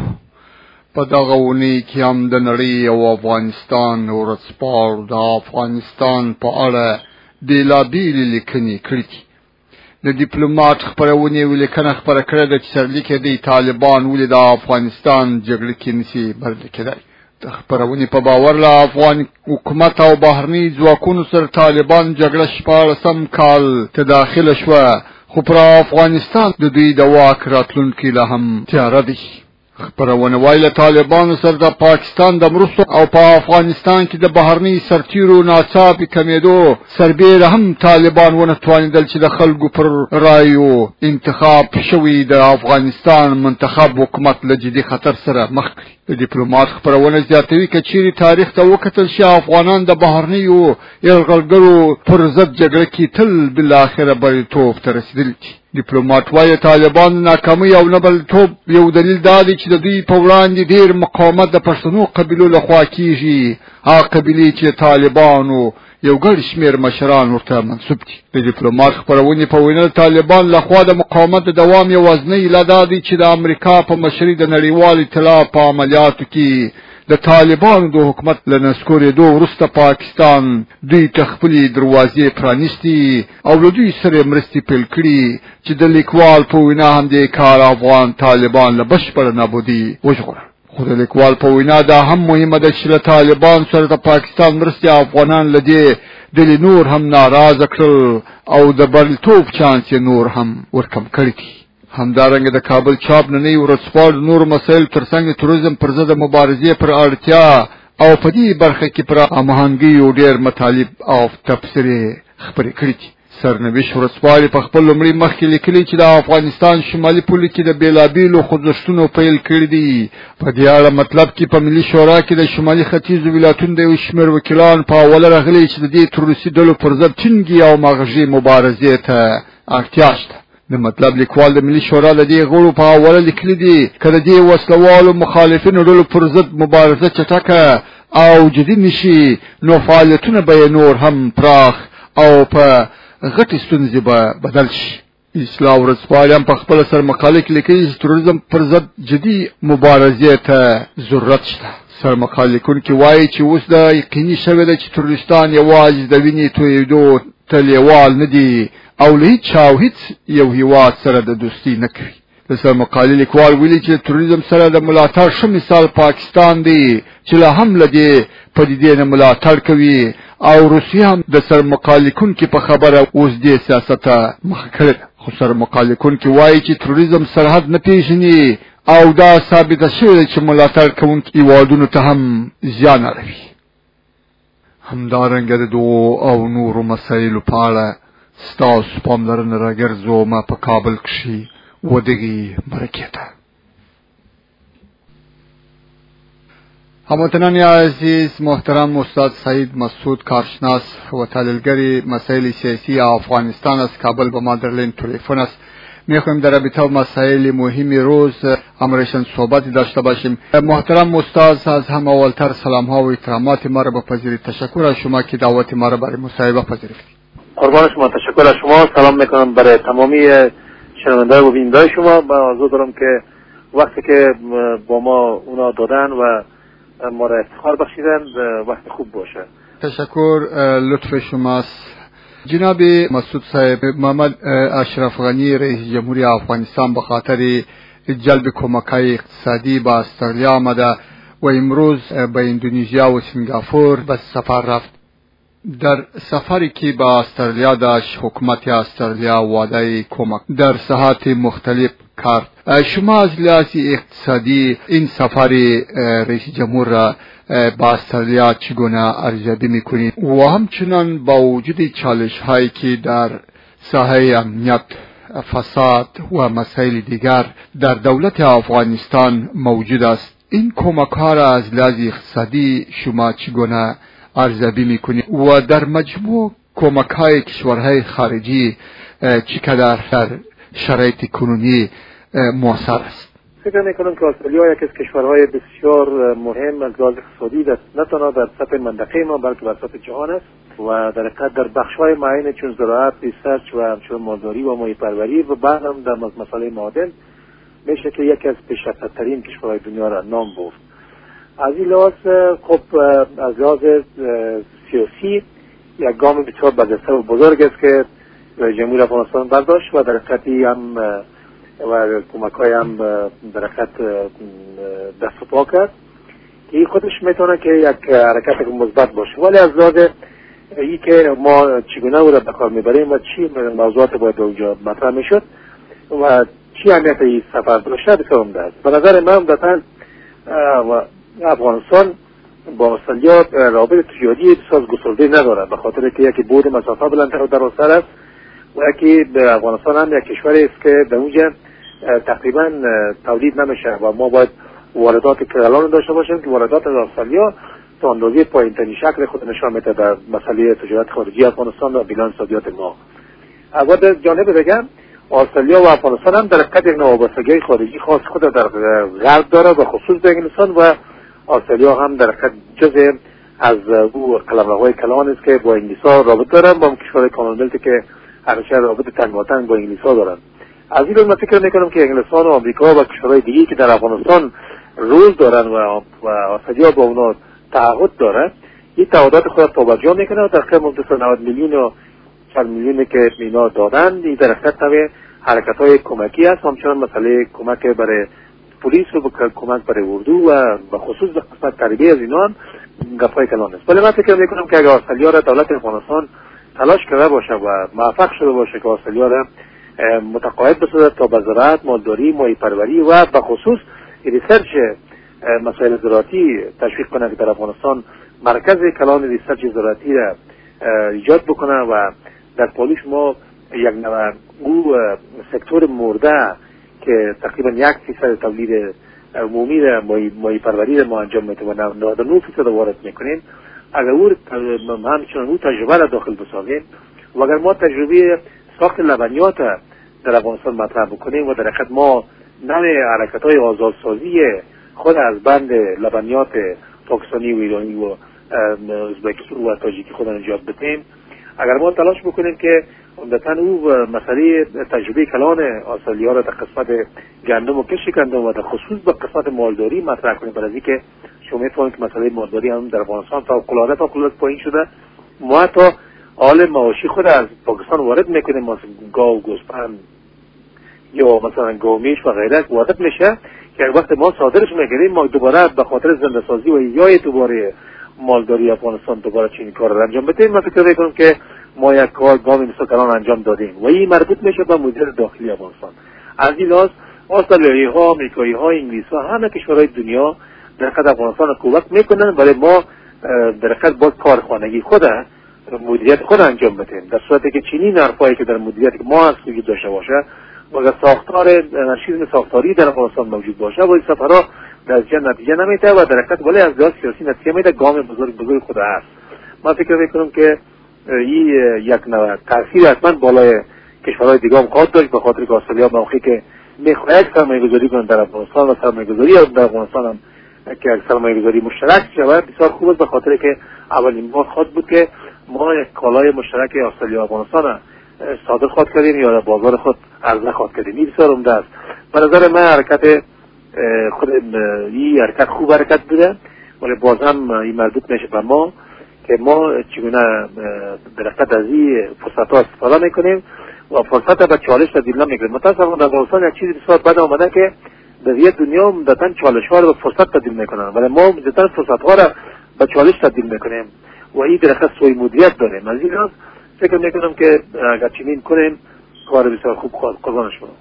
په دغه اونۍ کې هم د نړۍ او افغانستان ورځپاڼو د افغانستان په اړه بېلابېلې لیکنې کړي دي. د ډیپلوماټ خپرونې یوه لیکنه خپره کړې ده چې سرلیک یې دی طالبان ولې د افغانستان جګړه کې نشي بریالي کېدای. د خپرونې په باور له افغان حکومت او بهرني ځواکونو سره طالبان جګړه 14 کال ته داخله شوه، خو پر افغانستان د دوی د واک راتلونکي لا هم تیاره دي. خپرونه وایي له طالبانو سره د پاکستان د مرستو او په افغانستان کې د بهرني سرتیرو ناڅاپي کمېدو سربیره هم طالبان ونه توانېدل چې د خلکو پر رایو انتخاب شوی د افغانستان منتخب حکومت له جدي خطر سره مخ کړي. د ډیپلوماټ خپرونه زیاتوي که چیرې تاریخ ته وکتل شي افغانان د بهرنیو یرغلګرو پر ضد جګړه کې تل بالاخره بریالیتوب ته رسېدلي دي. ډیپلوماټ وایي طالبان د ناکامۍ او نابرابرتوب یو دلیل دا دی چې د دوی په وړاندې ډېر مقاومت د پښتنو قبیلو لخوا کېږي، هغه قبیلې چې طالبانو یو ګڼ شمېر مشران ورته منسوب دي. د ډیپلوماټ خپرونې په وینا طالبان لخوا د مقاومت د دوام یوازینۍ علت دا دی چې د امریکا په مشرۍ د نړیوال ائتلاف په عملیاتو کې د طالبانو د حکومت له نسکورېدو وروسته پاکستان دوی ته خپلې دروازې پرانیستي او له دوی سره مرستې پیل کړي چې د لیکوال په وینا هم دې کار افغان طالبان له بشپړه نابودي وژغورل. خو د لیکوال په وینا دا هم مهمه ده چې له طالبان سره د پاکستان مرستې افغانان له دې ډلې نور هم ناراضه کړل او د بریالیتوب چانس یې نور هم ورکم کړی دي. همدارنګه د کابل چاپ نننۍ ورځپاڼو نور مسایل ترڅنګ د توریزم پر ضد مبارزې پر اړتیا او په دې برخه کې پر هماهنګۍ ډېر مطالب او تبصرې خپرې کړي دي. سرنوشت ورځپاڼې په خپل لومړي مخ کې لیکلي چې د افغانستان شمالي پولې کې د بېلابېلو خوځښتونو پیل کړي دي. په دې اړه مطلب کې په ملي شورا کې د شمالي ختیځو ولایتونو د یو شمېر وکیلان په اوله راغلي چې د دې تروریستي ډلو پر ضد ټینګې او مغزي مبارزې ته اړتیا شته. د مطلب لیکوال د ملي شورا د دې غړو په اوله لیکلي دي که د دې وسلوالو مخالفینو ډلو پر ضد مبارزه چټکه او جدي نشي نو فعالیتونه به نور هم پراخ او په غټي ستونزې به بدل شي. اصلاح ورځپاڼې هم په خپل سر مقاله کې لیکلي چې تروریزم پر ضد جدي مبارزې ته ضرورت شته. سرمقاله لیکونکي وایي چې اوس دا یقیني شوې ده چې تروریستان یوازې د وینې تویېدو ته لیوال نه دي او له هیڅ چا او هیڅ یو هیواد سره د دوستي نه کوي. د سرمقالې لیکوال ویلي چې تروریزم سره د ملاتړ ښه مثال پاکستان دی چې لا هم له دې پدیدې نه ملاتړ کوي او روسیه هم د سرمقالې لیکونکي په خبره اوس دې سیاست ته مخه کړې ده. خو سرمقالې لیکونکي وایي چې تروریزم سرحد نه پیژني او دا ثابته شوې ده چې ملاتړ کوونکي هیوادونو ته هم زیان اړوي. همدارنګه د دغو او نورو مسایلو په اړه ستاسو پاملرنه راګرځوم په کابل کښې ودغې مرکې ته. هموطنان عزیز محترم استاد سعید مسعود کارشناس و تحلیلگر مسائل سیاسی افغانستان از کابل به ما در لین تلفن است. میخوایم در رابطه با مسائل مهم روز امرشان صحبتی داشته باشیم. محترم استاد از همه اولتر سلام ها و احترامات ما را بپذیرید. تشکر از شما که دعوت ما را برای مصاحبه پذیرفتید. قربان شما، تشکر از شما. سلام میکنم برای تمامی شنونده و بیننده شما. با آرزو دارم که وقتی که با ما اونا دادن و ما را افتخار بخشیدن وقت خوب باشه. تشکر، لطف شماست. جناب مسعود صاحب، محمد اشرف غنی رئیس جمهوری افغانستان به خاطر جلب کمک‌های اقتصادی به استرالیا آمده و امروز به اندونزیا و سنگاپور به سفر رفت. در سفری که به استرالیا داشت حکومت استرالیا وعده کمک در ساحات مختلف کرد. شما از لحاظ اقتصادی این سفر رئیس جمهور را با استرالیا چگونه ارزیابی میکنید و همچنان با وجود چالش هایی که در ساحه امنیت، فساد و مسائل دیگر در دولت افغانستان موجود است، این کمک ها را از لحاظ اقتصادی شما چگونه ارزیابی میکنید و در مجموع کمک های کشورهای خارجی چقدر در شرایط کنونی مؤثر است؟ فکر میکنم که استرالیا یکی از کشورهای بسیار مهم از لحاظ اقتصادی نه تنها در سطح منطقه ما بلکه در سطح جهان است و در حقیقت در بخش‌های معین چون زراعت، ریسرچ و همچنین مالداری و ماهی‌پروری و بعد هم در مسئله معادن میشه که یکی از پیشرفته‌ترین کشورهای دنیا را نام برد. از این لحاظ خب از لحاظ سیاسی یک گام بسیار برجسته و بزرگ است که جمهوری افغانستان برداشت و در حقیقتی هم و کمک‌های هم در حقیقت دست و پا کرد. این خودش میتونه که یک حرکت مثبت باشه، ولی از لحاظ این که ما چگونه او را به کار میبریم و چی موضوعات باید اونجا مطرح میشد و چی اهمیت این سفر داشته بسیار عمده است. به نظر من عمدتاً افغانستان با استرالیا رابطه تجاری بسیار گسترده نداره، به خاطر که یکی بعد مسافه بلندتر و درازتر است و یکی به افغانستان هم یک کشوری است که به اونجا تقریبا تولید نمیشه و ما باید واردات کلان داشته باشیم که واردات از استرالیا تا اندازه پایین‌ترین شکل خود نشان میده در مسئله تجارت خارجی افغانستان و بیلانس صادرات ما. اول جانب بگم استرالیا و افغانستان هم در حقیقت یک وابستگی خارجی خاص خود در غرب داره و خصوص به انگلستان و استرالیا هم در حقیقت جزء از او قلمروهای کلان است که با انگلیس‌ها رابطه دارن، با کشورهای کامنولت که همیشه رابطه تنگاتنگ با انگلیس‌ها دارن. از این رو من فکر میکنم که انگلستان و آمریکا و کشورهای دیگه که در افغانستان رول دارن و استرالیا با اونا تعهد داره، این تعهدات خود توجه میکنه و در خیلی مدت 90 میلیون و 40 میلیونی که اینا دادن این در حقیقت حرکت‌های کمکی است، همچنان مسئله کمک برای پلیس و کمک برای اردو و خصوص به قسمت تربیه از اینا هم گپ‌های کلان است. ولی من فکر میکنم که اگر استرالیا را دولت افغانستان تلاش کرده باشه و موفق شده باشه که استرالیا را متقاعد بسازد تا به زراعت، مالداری، ماهی‌پروری و به خصوص ریسرچ مسائل زراعتی تشویق کنه که در افغانستان مرکز کلان ریسرچ زراعتی را ایجاد بکنه و در پالیش ما یک نوع او سکتور مرده که تقریبا 1% تولید عمومی را ماهی‌پروری را ما انجام میتونیم و 99% وارد میکنیم. اگر او همچنان او تجربه را داخل بسازیم و اگر ما تجربه ساخت لبنیات در افغانستان مطرح بکنیم و در حقیقت ما نوع حرکت‌های آزادسازی خود از بند لبنیات پاکستانی و ایرانی و ازبکستان و تاجیکی خود انجام بدیم، اگر ما تلاش بکنیم که عمدتاً او مسئله تجربه کلان استرالیا را در قسمت گندم و کشت گندم و در خصوص به قسمت مالداری مطرح کنیم، برای اینکه شما می‌فهمید که مسئله مالداری هم در افغانستان فوق‌العاده پایین شده. ما تا حال معاشی خود از پاکستان وارد میکنیم، مثلا گاو، گوسفند یا مثلا گومیش و غیره وارد میشه که وقت ما صادرش میگیریم ما دوباره به خاطر زنده سازی و یا دوباره مالداری افغانستان دوباره چنین کار را انجام بدیم. من فکر میکنم که ما یک کار گامی مثل کلان انجام دادیم و این مربوط میشه به مدیریت داخلی افغانستان. از این لحاظ استرالیایی‌ها، آمریکایی‌ها، انگلیس‌ها همه کشورهای دنیا در حقیقت افغانستان را کمک میکنن برای ما در حقیقت با کارخانگی خود مدیریت خود انجام بدیم، در صورتی که چنین حرفایی که در مدیریت ما هست وجود داشته باشه و اگر ساختار انارشیسم ساختاری در افغانستان موجود باشه و این سفرها در نتیجه نمیده و در حقیقت ولی از لحاظ سیاسی نتیجه میده گام بزرگ خود هست. من فکر میکنم که این یک نوع تاثیر حتما بالای کشورهای دیگه هم خواهد داشت، به خاطر که استرالیا موقعی که میخواهد سرمایه‌گذاری کنند در افغانستان و سرمایه‌گذاری در افغانستان هم که سرمایه‌گذاری مشترک شود بسیار خوب است، به خاطر که اولین بار خواهد بود که ما یک کالای مشترک استرالیا و افغانستان صادر خواهد کردیم یا در بازار خود عرضه خواهد کردیم. این بسیار عمده است. به نظر من حرکت خود این حرکت خوب حرکت بوده، ولی باز هم این مربوط میشه به ما که ما چگونه در حقیقت از این فرصت‌ها استفاده میکنیم و فرصت به چالش تبدیل نمیکنیم. متأسفانه در افغانستان یک چیزی بسیار بد آمده که در دنیا عمدتاً چالش‌ها رو به فرصت تبدیل میکنن، ولی ما عمدتاً فرصت‌ها رو به چالش تبدیل میکنیم و این در حقیقت سوء مدیریت داریم. از این لحاظ فکر میکنم که اگر چنین کنیم کار بسیار خوب قربان شما.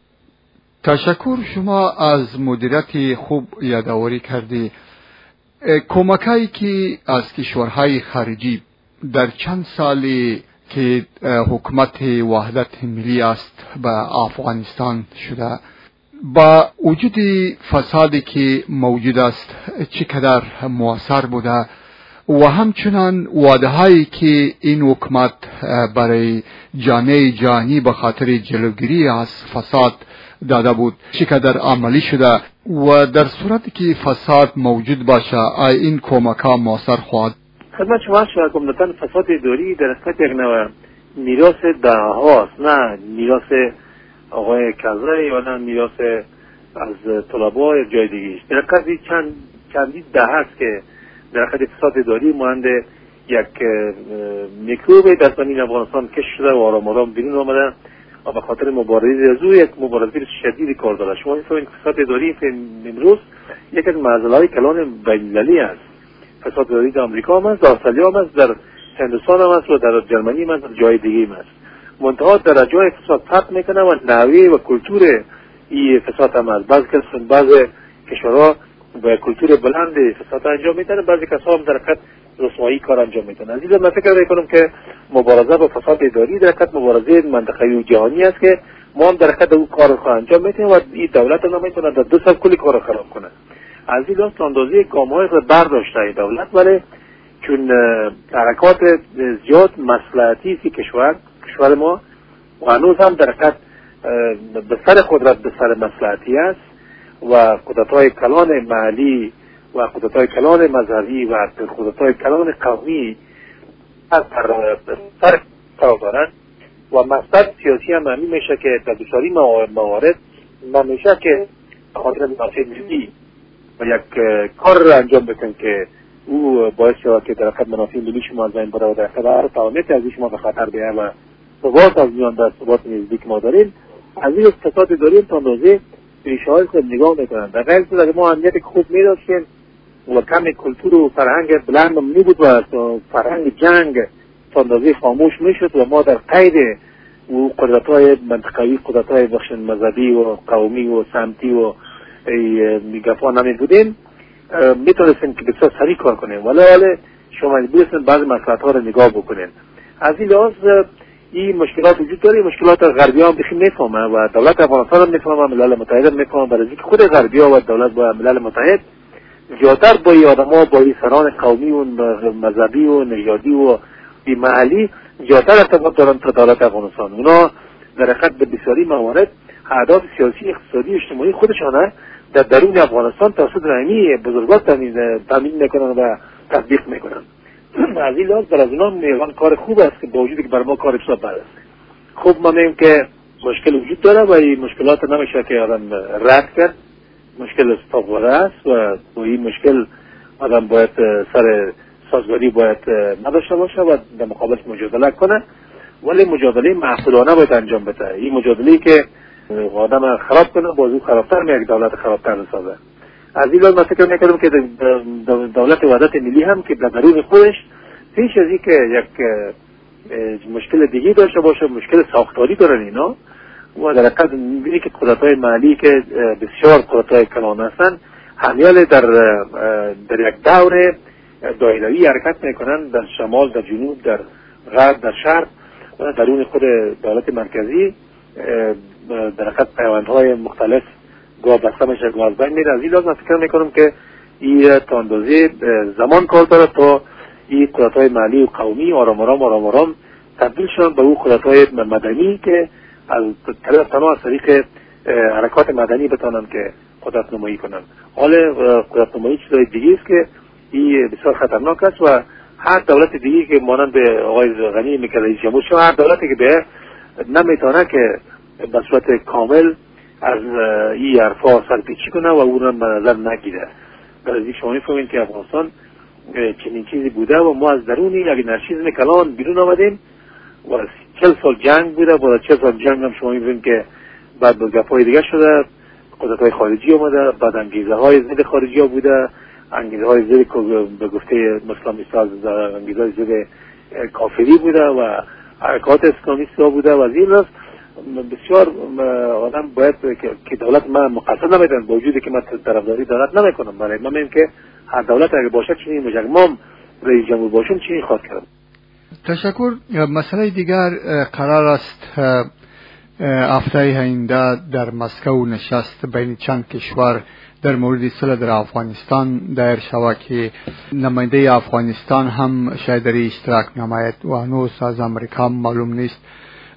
تشکر. شما از مدیریت خوب یادآوری کردی. کمکایی که از کشورهای خارجی در چند سالی که حکومت وحدت ملی است به افغانستان شده، با وجود فسادی که موجود است چقدر مؤثر بوده و همچنان وعده هایی که این حکومت برای جامعه جهانی به خاطر جلوگیری از فساد داده بود چقدر عملی شده و در صورتی که فساد موجود باشه این کمک ها موثر خواهد. خدمت شما شاید عمدتاً فساد اداری در حقیقت یک نوع میراث دههاست، نه میراث آقای کزایی و نه میراث از طلبا یا جای دیگه. در حقیقت چندی دهه است که در حقیقت فساد اداری مانند یک میکروب در زمین افغانستان کش شده و آرام آرام بیرون آمده و به خاطر مبارزه از او یک مبارزه شدیدی کار داره. شما می‌فهمید فساد اداری امروز یک از معضله‌های کلان بین‌المللی است. فساد اداری در آمریکا هم است، در استرالیا هم است، در هندوستان هم است و در جرمنی هم است، در جای دیگه هم است. منتها درجه فساد فرق میکنه و نحوه و کلتور این فساد هم است. بعضی کشورها با کلتور بلند فساد انجام میدن، بعضی کسا هم در حقیقت رسوایی کار انجام میدن. از این من فکر میکنم که مبارزه با فساد اداری در حقیقت مبارزه منطقه‌ای و جهانی است که ما هم در حقیقت اون کار رو انجام میدیم و این دولت هم نمیتونه در 2 سال کلی کار خراب کنه. از این لحاظ اندازه گام‌های رو برداشته دولت، ولی چون حرکات زیاد مصلحتی است کشور ما و هنوز هم در حقیقت به سر قدرت به سر مصلحتی است و قدرت‌های کلان محلی و قدرت‌های کلان مذهبی و قدرت‌های کلان قومی از سر کار دارند و مقصد سیاسی هم همین میشه که در دچاری موارد نمیشه که خاطر منافع ملی و یک کار را انجام بکنن که او باعث شود که در حقیقت منافع ملی شما از بین بره و در حقیقت هر توانیت از شما به خطر بیاید و ثبات از میان در ثبات نزدیک ما داریم. از این فساد داریم تا اندازه ریشه‌های خود نگاه میکنن. در غیر از اینکه ما امنیت خوب می‌داشتیم و کم کلتور و فرهنگ بلند می بود و فرهنگ جنگ تا اندازه خاموش میشد و ما در قید و قدرت‌های منطقه‌ای، قدرت‌های بخش مذهبی و قومی و سمتی و میگفا نمی بودیم، میتونستیم که بسیار سریع کار کنیم، ولی شما مجبور هستید بعضی مصلحت‌ها رو نگاه بکنید. از این لحاظ این مشکلات وجود داره. مشکلات غربی هم بخی میفهمه و دولت افغانستان هم میفهمه، ملل متحد هم میفهمه، برای اینکه خود غربی ها و دولت با ملل متحد زیادتر با این آدم‌ها، با این سران قومی و مذهبی و نژادی و محلی زیادتر ارتباط دارن تا دولت افغانستان. اونا در حقیقت به بسیاری موارد اهداف سیاسی، اقتصادی، اجتماعی خودشان در درون افغانستان توسط رحمی بزرگان تامین میکنن و تطبیق میکنن. از این لحاظ برای اونا میگن کار خوب است که با وجودی که بر ما کار بسیار بد است. خوب ما میگیم که مشکل وجود داره و این مشکلات نمیشه که آدم رد کرد. مشکل استفاده است و با این مشکل آدم باید سر سازگاری باید نداشته باشه و در مقابل مجادله کنه، ولی مجادله معقولانه باید انجام بده. این مجادله که آدم خراب کنه باز او خرابتر میاد، دولت خرابتر بسازه. از این لحاظ من فکر میکنم که دولت وحدت ملی هم که در درون خودش پیش از این که یک مشکل دیگه داشته باشه، مشکل ساختاری دارن اینا و در حقیقت میبینی که قدرت‌های محلی که بسیار قدرت‌های کلان هستن همیال در یک دور دایروی حرکت میکنن، در شمال، در جنوب، در غرب، در شرق و درون خود دولت مرکزی در حقیقت پیوندهای مختلف گاه بسته میشه، گاه از بین میره. از این لحاظ من فکر میکنم که این تا اندازه زمان کار داره تا این قدرت‌های محلی و قومی آرام آرام تبدیل شدن به اون قدرت‌های مدنی که از تنها از طریق حرکات مدنی بتونن که قدرت نمایی کنن. حال قدرت نمایی چیزای دیگه است که این بسیار خطرناک است و هر دولت دیگه که مانند آقای غنی میگه رئیس جمهور شما، هر دولتی که به نمیتونه که به صورت کامل از این حرفا سرپیچی کنه و اون رو به نظر نگیره. برای شما میفهمید که افغانستان چنین چیزی بوده و ما از درون یک نرشیزم کلان بیرون آمدیم و 40 سال جنگ بوده. با 40 سال جنگ هم شما میبینید که بعد با گپ‌های دیگه شده، قدرت‌های خارجی اومده، بعد انگیزه‌های ضد خارجی ها بوده، انگیزه‌های ضد به گفته اسلامیست‌ها انگیزه‌های ضد کافری بوده و حرکات اسلامیست‌ها بوده و از این راست بسیار آدم باید که دولت من مقصر نمیدن با وجودی که من طرفداری دولت نمیکنم، برای من میگم که هر دولت اگه باشه چنین مجرمام رئیس جمهور باشم چنین خواهد کرد. تشکر. مسئله دیگر قرار است هفته آینده در مسکو نشست بین چند کشور در مورد صلح در افغانستان دایر شود که نماینده افغانستان هم شاید در اشتراک نماید و هنوز از امریکا معلوم نیست.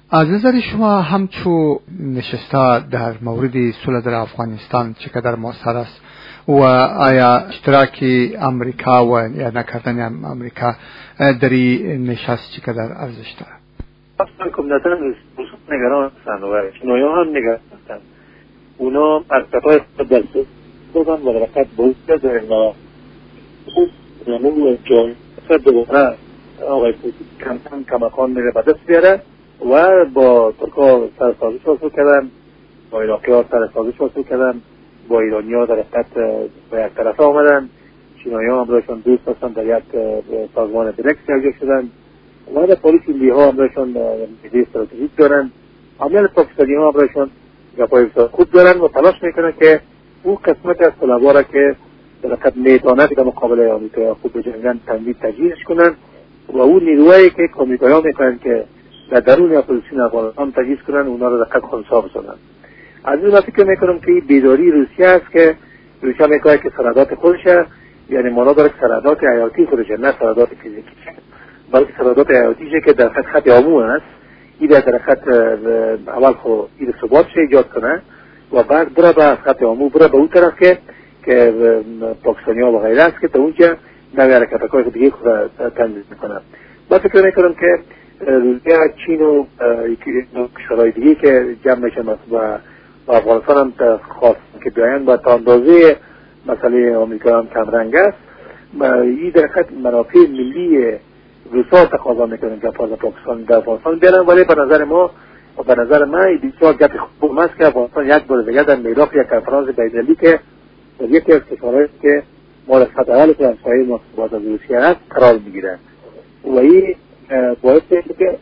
از نظر شما همچو نشسته در مورد صلح در افغانستان چقدر مؤثر است و آیا اشتراک امریکا و یا نکردن امریکا در این نشست چقدر ارزش دارد؟ اصلا کمیته نگران هستند و چینایی‌ها هم نگران هستند. اونا از قطعای خود دلسوز بودن و در حقیقت بود که در اینا خوب نمو جای دوباره آقای پوتین کمکان میره به دست بیاره و با ترکا سرسازش حاصل کردن، با عراقی ها سرسازش حاصل کردن، با ایرانی ها در حقیقت به یک طرف آمدن. چینایی ها هم برایشان دوست هستن، در یک سازمان برکس جا شدن و در پالیسی هندی ها هم برایشان ایده استراتژیک دارن. عملیات پاکستانی ها هم برایشان گپای بسیار خوب دارن و تلاش میکنن که او قسمت از طلبا که در حقیقت میتونه در مقابل آمریکا خوب بجنگن تجهیزش کنن و اون نیروهایی که آمریکایی‌ها میکنن که در درون اپوزیسیون افغانستان تجهیز کنن اونا رو در حقیقت خنثی بسازن. از این فکر میکنم که بیداری روسیه است که روسیه میگه که سرحدات خودشه، یعنی مانا داره سرحدات حیاتی خودشه، نه سرحدات فیزیکی، بلکه سرحدات حیاتیشه که در خط عمومی است. این در خط اول خو این ثبات شه ایجاد کنه و بعد بره به خط عمومی، بره به اون طرف که پاکستانی‌ها و غیره است که تا اونجا نوی حرکت‌های دیگه خود تنظیم میکنن. من فکر میکنم که روسیه، چین و کشورهای دیگه که جمع میشن و افغانستان هم خواست که بیاین با تا اندازه مسئله آمریکا هم کمرنگ است. این در خط منافع ملی روسا تقاضا میکنن که پاکستان در افغانستان بیارن، ولی به نظر ما و به نظر من بسیار گپ خوب است که افغانستان یک بار دیگه در میدان یک کنفرانس بین‌المللی که در یکی از کشورهایی که مورد خطر اول که همسایه ما از روسیه است قرار میگیره و این باعث میشه که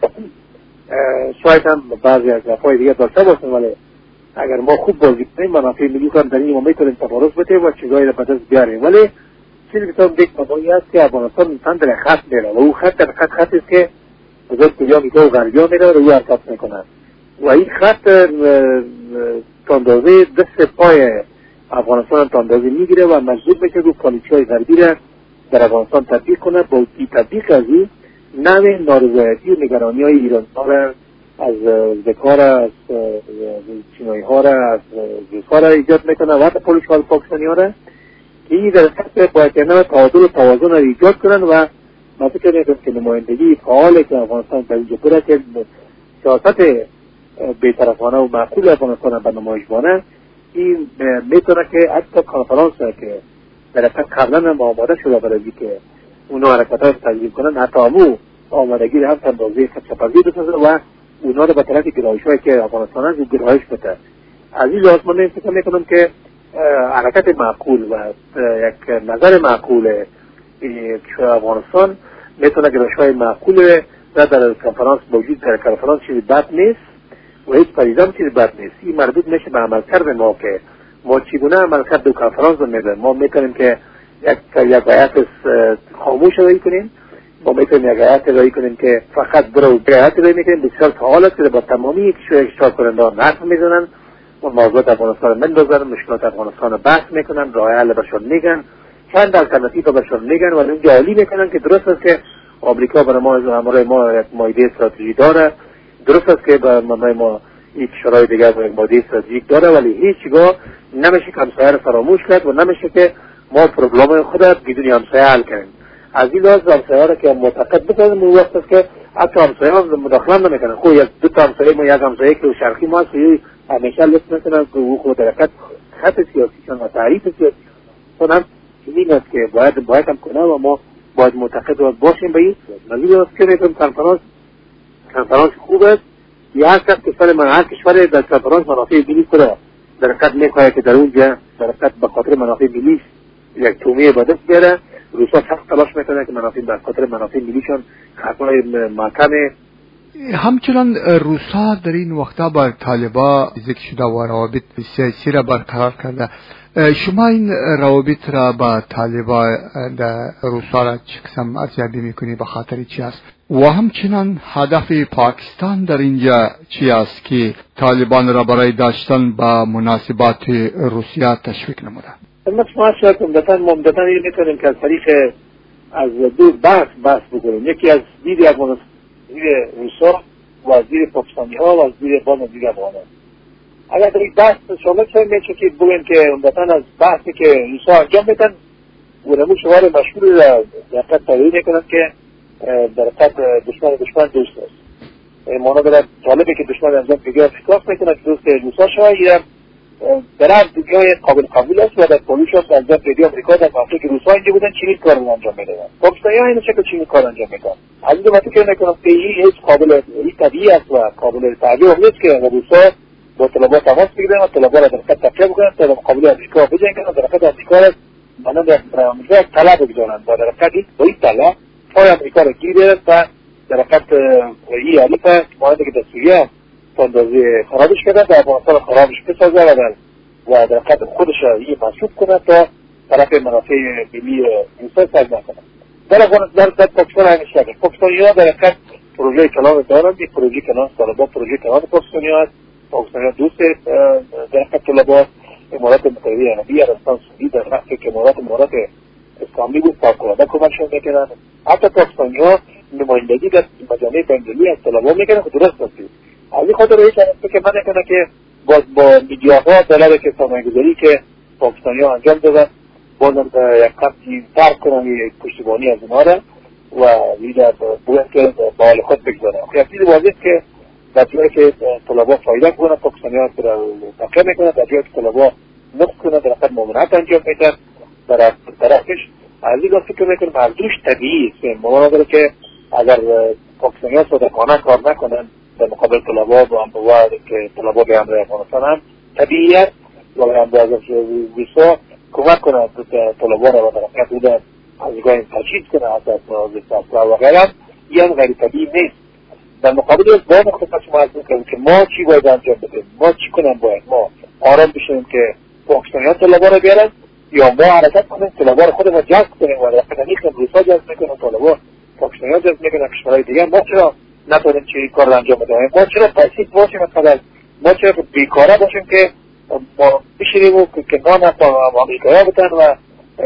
شاید هم بعضی از گپ‌های دیگه داشته باشن، ولی اگر ما خوب بازی کنیم منافع ملی هم در این موقع میتونیم تفاوت بدیم و چیزایی رو به دست بیاریم. ولی چیزی که دیگه مبانی است که افغانستان انسان در خط میره و او خط در خط است که بزرگ کجا میگه و غربیا میره و او حرکت میکنن و این خط تاندازه دست پای افغانستان تاندازه میگیره و مجبور میشه رو پالیسی‌های غربی را در افغانستان تطبیق کنه. با این تطبیق از این نوع نارضایتی و نگرانی های ایران ها را از ازبک‌ها را، از چینایی ها را، از روس ها را ایجاد میکنه و پالیسی‌های پاکستانی ها را که این در خط باید کنه تعادل و توازن را ایجاد کنن و من فکر میکنم که نمایندگی فعالی که افغانستان در اینجا بره که سیاست بی‌طرفانه و معقول افغانستان به نمایش بانه، این میتونه که حتی کنفرانس که در حقیقت قبلا هم آماده شده برای که اونا حرکت‌ها رو تنظیم کنن، حتی همون آمادگی رو هم تندازه خدشه‌پذیر بسازه و اونا رو به طرف گرایش‌هایی که افغانستان هست گرایش بده. از این لحاظ من فکر میکنم که حرکت معقول و یک نظر معقول افغانستان میتونه گرایش‌های معقول در کنفرانس موجود در کنفرانس چیزی بد نیست و هیچ پریزم چیزی بد نیست. این مربوط میشه به عملکرد ما که ما چگونه عملکرد دو کنفرانس رو میدونیم. ما میتونیم که یک هیئت خاموش رایی کنیم، ما میتونیم یک هیئت رایی کنیم که فقط برو هیئت رایی میکنیم بسیار فعال است که با تمامی اشتراک کنندگان حرف میزنن و موضوعات افغانستان میندازن، مشکلات افغانستان حل میکنن، راه حل برشون میگن، چند الترناتیو برشون میگن و اونجا عالی میکنن که درست است که آمریکا برای ما همراه ما یک مایده استراتژی داره، درست است که برای ما یک کشورهای دیگر با یک مایده استراتژیک داره، ولی هیچگاه نمیشه که همسایه رو فراموش کرد و نمیشه که ما پروبلم خود بدون همسایه حل کنیم. از این لحاظ همسایه را که معتقد بکنیم اون وقت است که حتی همسایه ها مداخله نمیکنن. خب یک دو تا همسایه ما، یک همسایه که شرقی ما است همیشه لطف میکنن که او خود در خط سیاسیشان و تعریف سیاسی خودم این است که باید هم کنه و ما باید معتقد باشیم به این. از این لحاظ که میگم کنفرانس خوب است. یا هر کشور در کنفرانس منافع ملی خود در حقیقت میخواه که در اونجا در حقیقت به خاطر منافع ملیش یک تومیه به دست بیاره. روسا سخت تلاش میکنه که به خاطر منافع ملیشان خطای محکمه. همچنان روسا در این وقتا بر طالبا ذکر شده و روابط سیاسی را برقرار کرده. شما این روابط را با طالبا در روسا را چه قسم ارزیابی میکنی؟ به خاطر چی است؟ و همچنان هدف پاکستان در اینجا چی است که طالبان را برای داشتن با مناسبات روسیه تشویق نموده؟ ما شاید ممدتاً این میتونیم که از طریق از دو بحث بکنیم. یکی از دید روسا و زیر پاکستانی ها و زیر باز دیگه افغان ها. اگر در این بحث شامل شویم میشه که بگویم که عمدتاً از بحثی که روسا انجام میدن و نمو شمار مشهور را در حقیقت تغییر میکنن که در حقیقت دشمن دوست است. مانا دارد طالبه که دشمن انجام پیگاه شکاف میکنه که دوست روسا شوه در هر دنیای قابل قبول است و در پولیش هست انجام پیگاه امریکا در وقتی که روسا اینجا بودن چینی کار رو انجام میدن. پاکستانی ها این شکل چینی کار انجام میکنن. از این دوباره فکر میکنم که این هیچ قابل طبیعی است و قابل تعجب نیست که روسا با طلبا تماس بگیرن و طلبا را در حقیقت تفکیه بکنن تا در مقابل امریکا بجنگن و در حقیقت امریکا را مانند امریکا طلب بگذارن و در حقیقت با این طلب پای امریکا را گیر بیارن و در حقیقت این حریف مانند که در سوریه تا اندازه خرابش کردن و افغانستان خرابش بسازه و در حقیقت خودش را این منصوب کنه تا طرف منافع ملی انسان ساز نکنه. در پاکستان همین شکل پاکستانی‌ها در حقیقت پروژه کلان دارند. این پروژه کلان طالبان پروژه کلان پاکستانی‌ها است. پاکستانی‌ها دوست در حقیقت طالبان امارات متحده عربی عربستان سعودی در وقتی که امارات اسلامی بود فوق‌العاده کمکشون میکنن. حتی پاکستانی‌ها نمایندگی در مجامع بین‌المللی از طالبان میکنن که درست است. از این خاطر هیچ فکر من نکنه که با میدیاها دلالت که سرمایه‌گذاری که پاکستانی‌ها انجام دادن بازم یک قدری فرق کنن یک پشتیبانی از اونها را و دیگر باید که با حال خود بگذارن. یک چیز واضح است که در جایی که طلبا فایده کنن پاکستانی‌ها را تقیه میکنن، در جایی که طلبا نقص کنن در حقیقت مؤمنت انجام میدن در طرفش. از این فکر میکنم مردوش طبیعی است. ممکن داره که اگر پاکستانی‌ها صادقانه کار نکنن در مقابل طلبا و که طلبا به امر افغانستان هم طبیعیت و به امر روسا کمک کنه طلبا را و در حقیقت او در از گاه تجهیز کنه از اسلحه و غیره این غیر طبیعی نیست. در مقابل با مختصر شما عرض میکنم که ما چی باید انجام بدیم، ما چی کنم باید ما آرام بشیم که پاکستانی‌ها طلبا را بیارن یا ما حرکت کنیم طلبا را خود ما جذب کنیم و در حقیقت نیستم روسا جذب میکنن طلبا پاکستانی‌ها جذب میکنن کشورهای دیگر. ما چرا نتونیم چی کار را انجام بدیم؟ ما چرا پاسیو باشیم؟ مثلا ما چرا بیکاره باشیم که ما بشینیم و که نان آمریکایی‌ها بدن و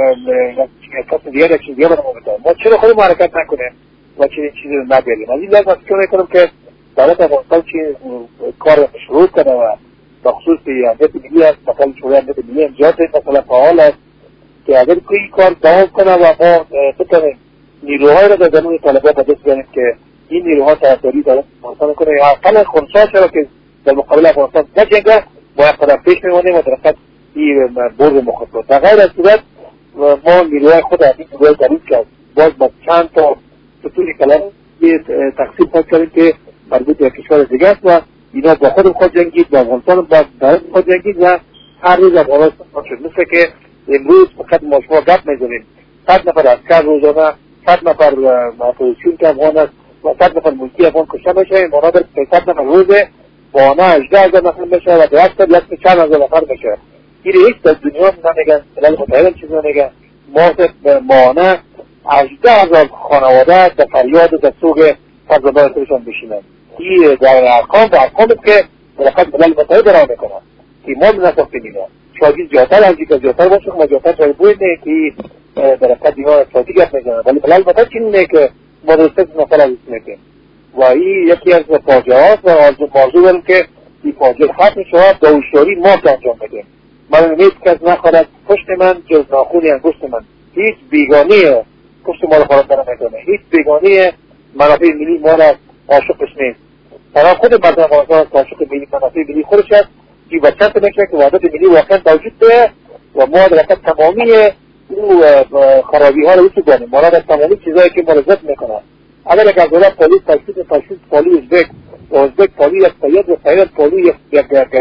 کس دیگر یک چیز دیگر برای ما بدن؟ ما چرا خود حرکت نکنیم و چنین چیزی رو نبیاریم؟ از این لحاظ فکر میکنم که دولت افغانستان چی کار شروع کنه و بخصوص امنیت ملی است، مثلا شورای امنیت ملی امجاد مثلا فعال است که اگر این کار دوام کنه و ما بتونیم نیروهای را در درون طالبان به دست بیاریم که این نیروها طرفداری دولت افغانستان کنه یا اقل خنثی چرا که در مقابل افغانستان نجنگه با یک قدم پیش میمانیم و در حقیقت این برد مخاطب. در غیر از صورت ما نیروهای خود از این نیروهای داریم که باز با چند تا ستون کلان تقسیم کردیم که مربوط به کشور دیگه است و اینا با خود جنگید، با افغانستان با دولت خود جنگید و هر روز افغانستان شد. مثل که امروز فقط ما شما گپ میزنیم 100 نفر عسکر روزانه، 100 نفر اپوزیسیون که افغان است و 100 نفر ملکی افغان کشته میشه. مانا در 500 نفر روزه با آنها 18,000 نفر میشه و در اصل 4,000 نفر میشه. این هیچ در دنیا نمیگن، ملل متحد چیز نمیگن. ما آنها 18,000 خانواده در فریاد و در سوگ فرزندان خودشان بشینن. این در ارقام و ارقام است که ملت ملل متحد را میکنن که ما نساختیم اینا. شاید زیادتر از اینکه زیادتر باشه ما زیادتر شاید بود نه که در حقیقت اینا سادی گپ میزنن، ولی ملل متحد چنین نه که ما در 3 نفر از میکنیم و این یکی از فاجعه‌هاست و موضوع داریم که این فاجعه ختم شود با هوشیاری ما که انجام بدیم. من هیچ کس نخواهد پشت من جز ناخون انگشت من. هیچ بیگانه پشت ما رو خواهد نمیکنه، هیچ بیگانه منافع ملی ما را عاشقش نیست. فقط خود مردم افغانستان عاشق ملی منافع ملی خودش است که بچت میکنه که وحدت ملی واقعا موجود ده و ما در حقیقت تمامی او خرابی ها رو وجود داریم. ما در تمامی چیزایی که ما را ضد میکنه. اگر یک از دولت پالی تشخیص پالی ازبک و ازبک پالی یک سید و سید پالی یک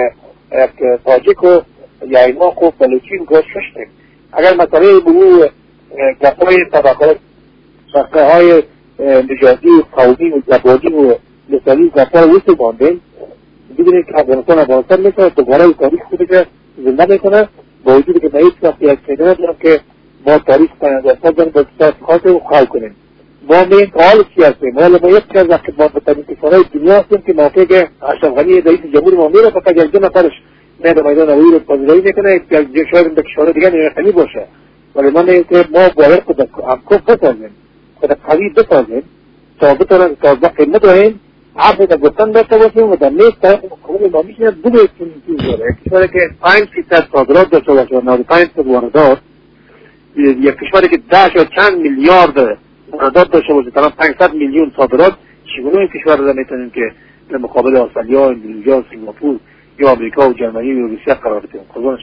تاجیک و یا ایماق و بلوچی گوش ششتیم. اگر مسئله به او گفای طبقه های نژادی و قومی و زبانی و لسانی گفای وجود باندیم بدونید که افغانستان میتونه دوباره تاریخ خودش زنده میکنه با وجود که نهیچ وقتی یک پیدا ندارم که ما تاریخ 50 سال داریم با کسات خاصه و خواهی کنیم. ما میم حال چی هستیم؟ حالا ما یک از خدمات بترین کشورهای دنیا هستیم که موقعی که اشرف غنی رئیس جمهور ما میره فقط یک 2 نفرش میاد میدان اویی رو پذیرایی میکنه که شاید در کشورهای دیگر نمیخوانی باشه. ولی ما میگیم که ما باید خود همکف بسازیم، خود قوی بسازیم تا بتونن تا قیمت داریم حرف را گفتن داشته باشیم و در نیز طرف مقابل ما میشینه دو به چیز داره. کشوری که 5% صادرات داشته باشه و 95% واردات، یک کشوری که 10 یا چند میلیارد واردات داشته باشه تمام 500 میلیون صادرات، چگونه این کشور را میتونیم که در مقابل استرالیا، اندونزیا، سنگاپور یا آمریکا و جرمنی و روسیه قرار بدیم؟ قربان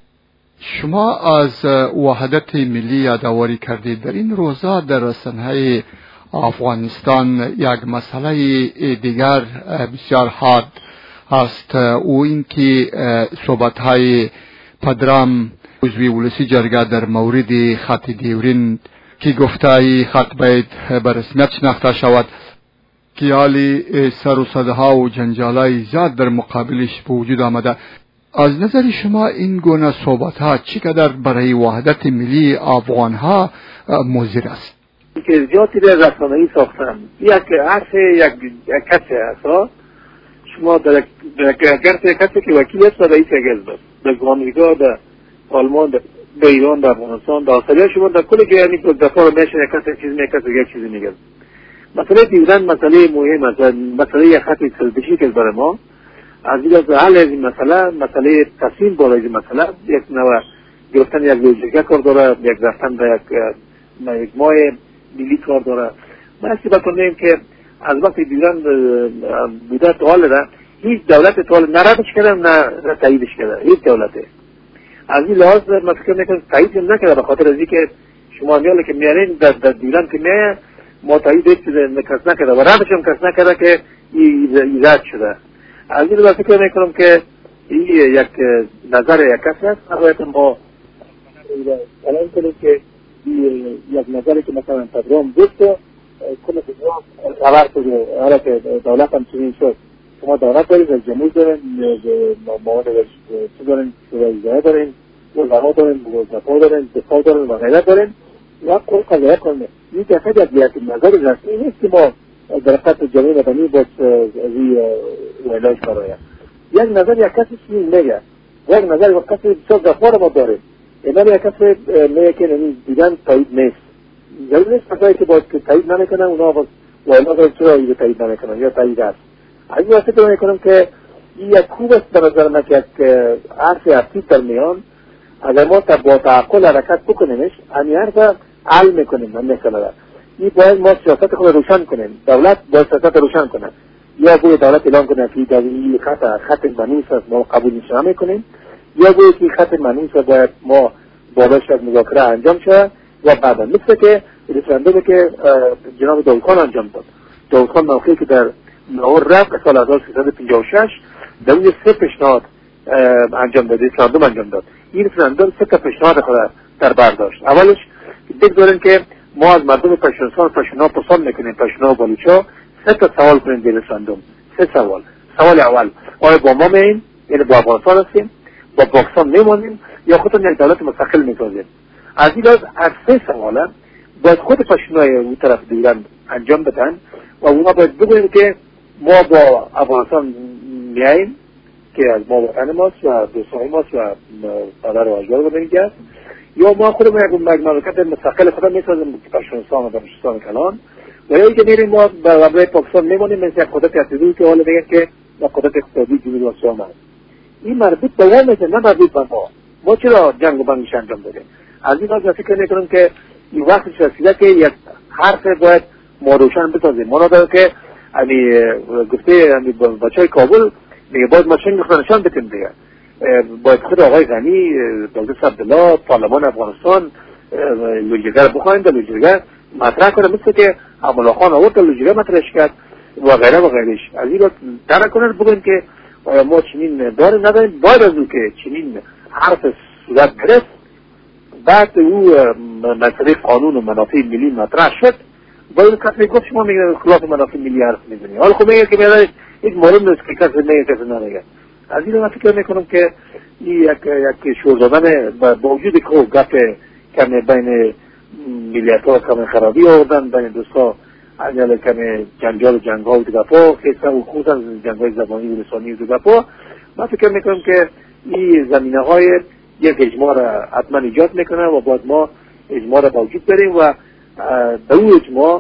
شما از وحدت ملی یادآوری کردید. در این روزا در رسانه‌های افغانستان یک مسئله دیگر بسیار حاد است، او این که صحبت‌های پدرام عضوی ولسی جرگه در مورد خط دیورین که گفته خط باید به رسمیت شناخته شود، که حالی سر و صدها و جنجالای زیاد در مقابلش به وجود آمده. از نظر شما این گونه صحبت‌ها چقدر برای وحدت ملی افغان‌ها مضر است؟ که زیادی در رسانه‌ای ساختن یک حرف یک کسی هست. شما در کسی که وکیل است رئیس اگز است در آمریکا، در آلمان، در ایران، در افغانستان، در استرالیا، شما در کل جای یعنی دفعه میشن یک کسی چیز میگه یک چیزی میگه. مسئله دیدن مسئله مهم است، مسئله یک خط استراتژیک است برای ما. از این حل از این مسئله تصمیم بالای این مسئله یک نوع گرفتن یک لوجیکه کار داره، یک رفتن به یک ماه ملی کار داره. ما حساب کنیم که از وقتی دیدن بوده توال ده هیچ دولت توال نه ردش کرده نه تاییدش کرده، هیچ دولته. از این لحاظ ما فکر میکنم تایید نکرده، به خاطر از اینکه شما میاله که میارین در دیدن که میایه ما تایید کس نکرده و ردش هم کس نکرده که ایجاد شده. از این لحاظ فکر میکنم که این یک نظر یک کس است. باید ما الان کنیم که یک نظری که مثلا پدرام گفت کل دنیا خبر شده، حالا که دولت هم چنین شد، شما دولت دارید، از جمهور دارین، مواد چی دارین، رئیس‌جمهور دارین، وزرا دارین، وزرا دارین، دفاع دارین و غیره دارین، یا کل قضیه کنه. این که خیلی یک نظر رسمی نیست که ما در خط جمعی مدنی باید ویلاش برایم. یک نظر یک کسی چی میگه، یک نظر یک کسی بسیار دفار ما داره. اینا یک کسی میگه که دیدن تایید نیست. ضرور نیست کسایی که باید که تایید نمیکنن اونا باید ویلا دارن چرا ایده تایید نمیکنن یا تایید هست. از این واسه که میکنم که این یک خوب است به نظر من که حرف اصلی در میان اگر ما با تعقل حرکت بکنیمش همین حرف حل میکنیم. من مثلا این باید ما سیاست خود روشن کنیم، دولت باید سیاست روشن کنه، یا باید دولت اعلان کنه که در این خط منیس است ما قبول نمیکنیم، یا باید که خط منیس باید ما بابش از مذاکره انجام شد و بعدا مثل که رفراندومی که جناب داود خان انجام داد. داود خان موقعی که در لاهور رفت سال 1356 در اون 3 پیشنهاد انجام داد، رفراندوم انجام داد. این رفراندوم 3 تا پیشنهاد خود در بر داشت. اولش بگذاریم که ما از مردم پشتونخوا پرسان میکنیم، پشتونا و بلوچا 3 تا سوال کنیم در رفراندوم. 3 سوال. سوال اول، آیا با ما میاییم، یعنی با افغانستان هستیم، با پاکستان میمونیم یا خودمون یک دولت مستقل میسازیم؟ از این لحاظ از 3 سواله باید خود پشتونای اون طرف دیگران انجام بدن و اونا باید بگوییم که ما با افغانستان میاییم که از ما وطن ماست و دوستای ماست و پدر و اجداد رو میگه، یا ما خودمون یک مملکت مستقل خودمون میسازیم پشتونستان و بلوچستان کلان، و یا اینکه میریم ما برای پاکستان میمونیم مثل یک قدرت اقتصادی که حالا میگن که یک قدرت اقتصادی جنوبی آسیا است. این مربوط به اون میشه، نه مربوط به ما چرا جنگ و بندش انجام دادیم؟ از این لحاظ فکر میکنم که این وقتش رسیده که یک حرف باید ما روشن بسازیم. ما نداره که گفته بچهای کابل میگه باید ما چنین نشان بدیم دیگه. باید خود آقای غنی، دکتر عبدالله، پارلمان افغانستان لوجیگر بخواهیم در لوجیگر مطرح کنه، مثل که امولا خان آورد در لوجیگر مطرحش کرد و غیره و غیرش. از این درک کنن بگویم که ما چنین داریم نداریم، باید از او که چنین حرف صورت گرفت، بعد او مسئله قانون و منافع ملی مطرح شد، باید کسی گفت شما میگه خلاف منافع ملی حرف میزنی. حالا خب میگه که میگه یک مهم نیست که کسی میگه کسی نمیگه. از این من فکر میکنم که این یک شور دادن با وجود که گپ کمی بین ملیت‌ها کمی خرابی آوردن، بین دوستا اجل کمی جنجال و جنگ‌ها و دگپا خیصه و خصوصا جنگ‌های زبانی و لسانی و دگپا، من فکر میکنم که این زمینه‌های یک اجماع را حتما ایجاد میکنه و باید ما اجماع را با وجود داریم و به اون اجماع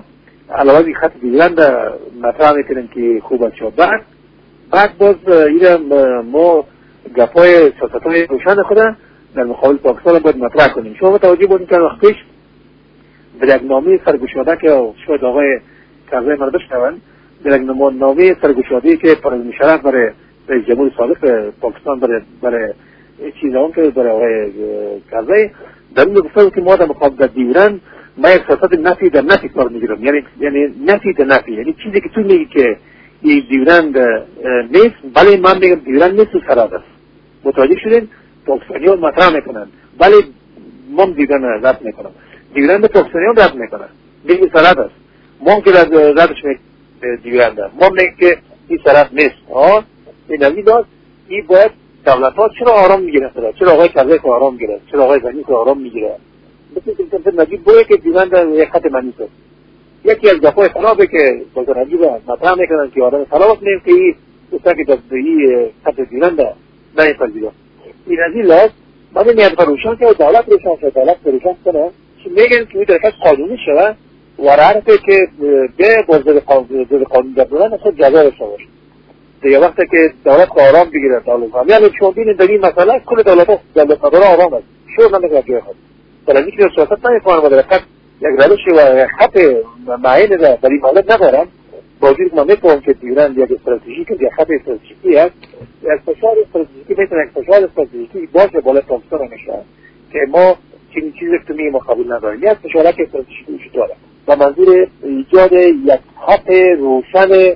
علاوه بر خط دیوند مطرح میکنیم که خوب است. بعد باز این ما گپای سیاست‌های روشن خود در مقابل پاکستان باید مطرح کنیم. شما متوجه بودین که وقت پیش در یک نامه سرگشاده که شاید آقای کرزی مرا بشنون، در یک نامه سرگشاده‌ای که پرویز مشرف برای رئیس جمهور سابق پاکستان برای چیزام که برای آقای کرزی در اون گفته که ما در مقابل دیورند ما یک سیاست نفی در نفی کار میگیرم، یعنی نفی در نفی، یعنی چیزی که تو میگی که این دیورند نیست، بله من میگم دیورند نیست و سراد است. متوجه شدین؟ پاکستانی ها مطرح میکنن بله من دیورند رد میکنم، دیورند پاکستانی ها رد میکنن میگه سراد است، ما که ردش دیورند ما میگه که این سراد نیست. این نوی داد این باید دولت ها چرا آرام میگیره، چرا آقای کرزی که آرام میگیره، چرا آقای غنی که آرام میگیره، مثل که نجیب بوده که دیورند یک خط منی است. یکی از دفعه خرابه که دکتر نجیب مطرح میکنن که آدم خراب نیم که این دوستا که دستگیری خط دیورند نمیپذیره. این از این لحاظ من میاد روشن که دولت روشن کنه که میگن که این درکت قانونی شده و رعایت که به بازده قانون دادن اصلا جزا داشته باشه. دیگه وقتی که دولت آرام بگیره دولت هم یعنی شما بینید در این مسئله کل دولت مدار آرام است، شور نمیکنه جای خود در اینکه سیاست نمیکنن و درکت یک روش و خط معین در این حالت ندارم. باید ما میکنم که دیورند یک استراتژیک یک خط استراتژیکی است، یک فشار استراتژیکی میتونه یک فشار استراتژیکی باشه بالای پاکستان میشه که ما چنین چیزی که می مقابل نداریم، یک فشارک استراتژیکی وجود داره و منظور ایجاد یک خط روشن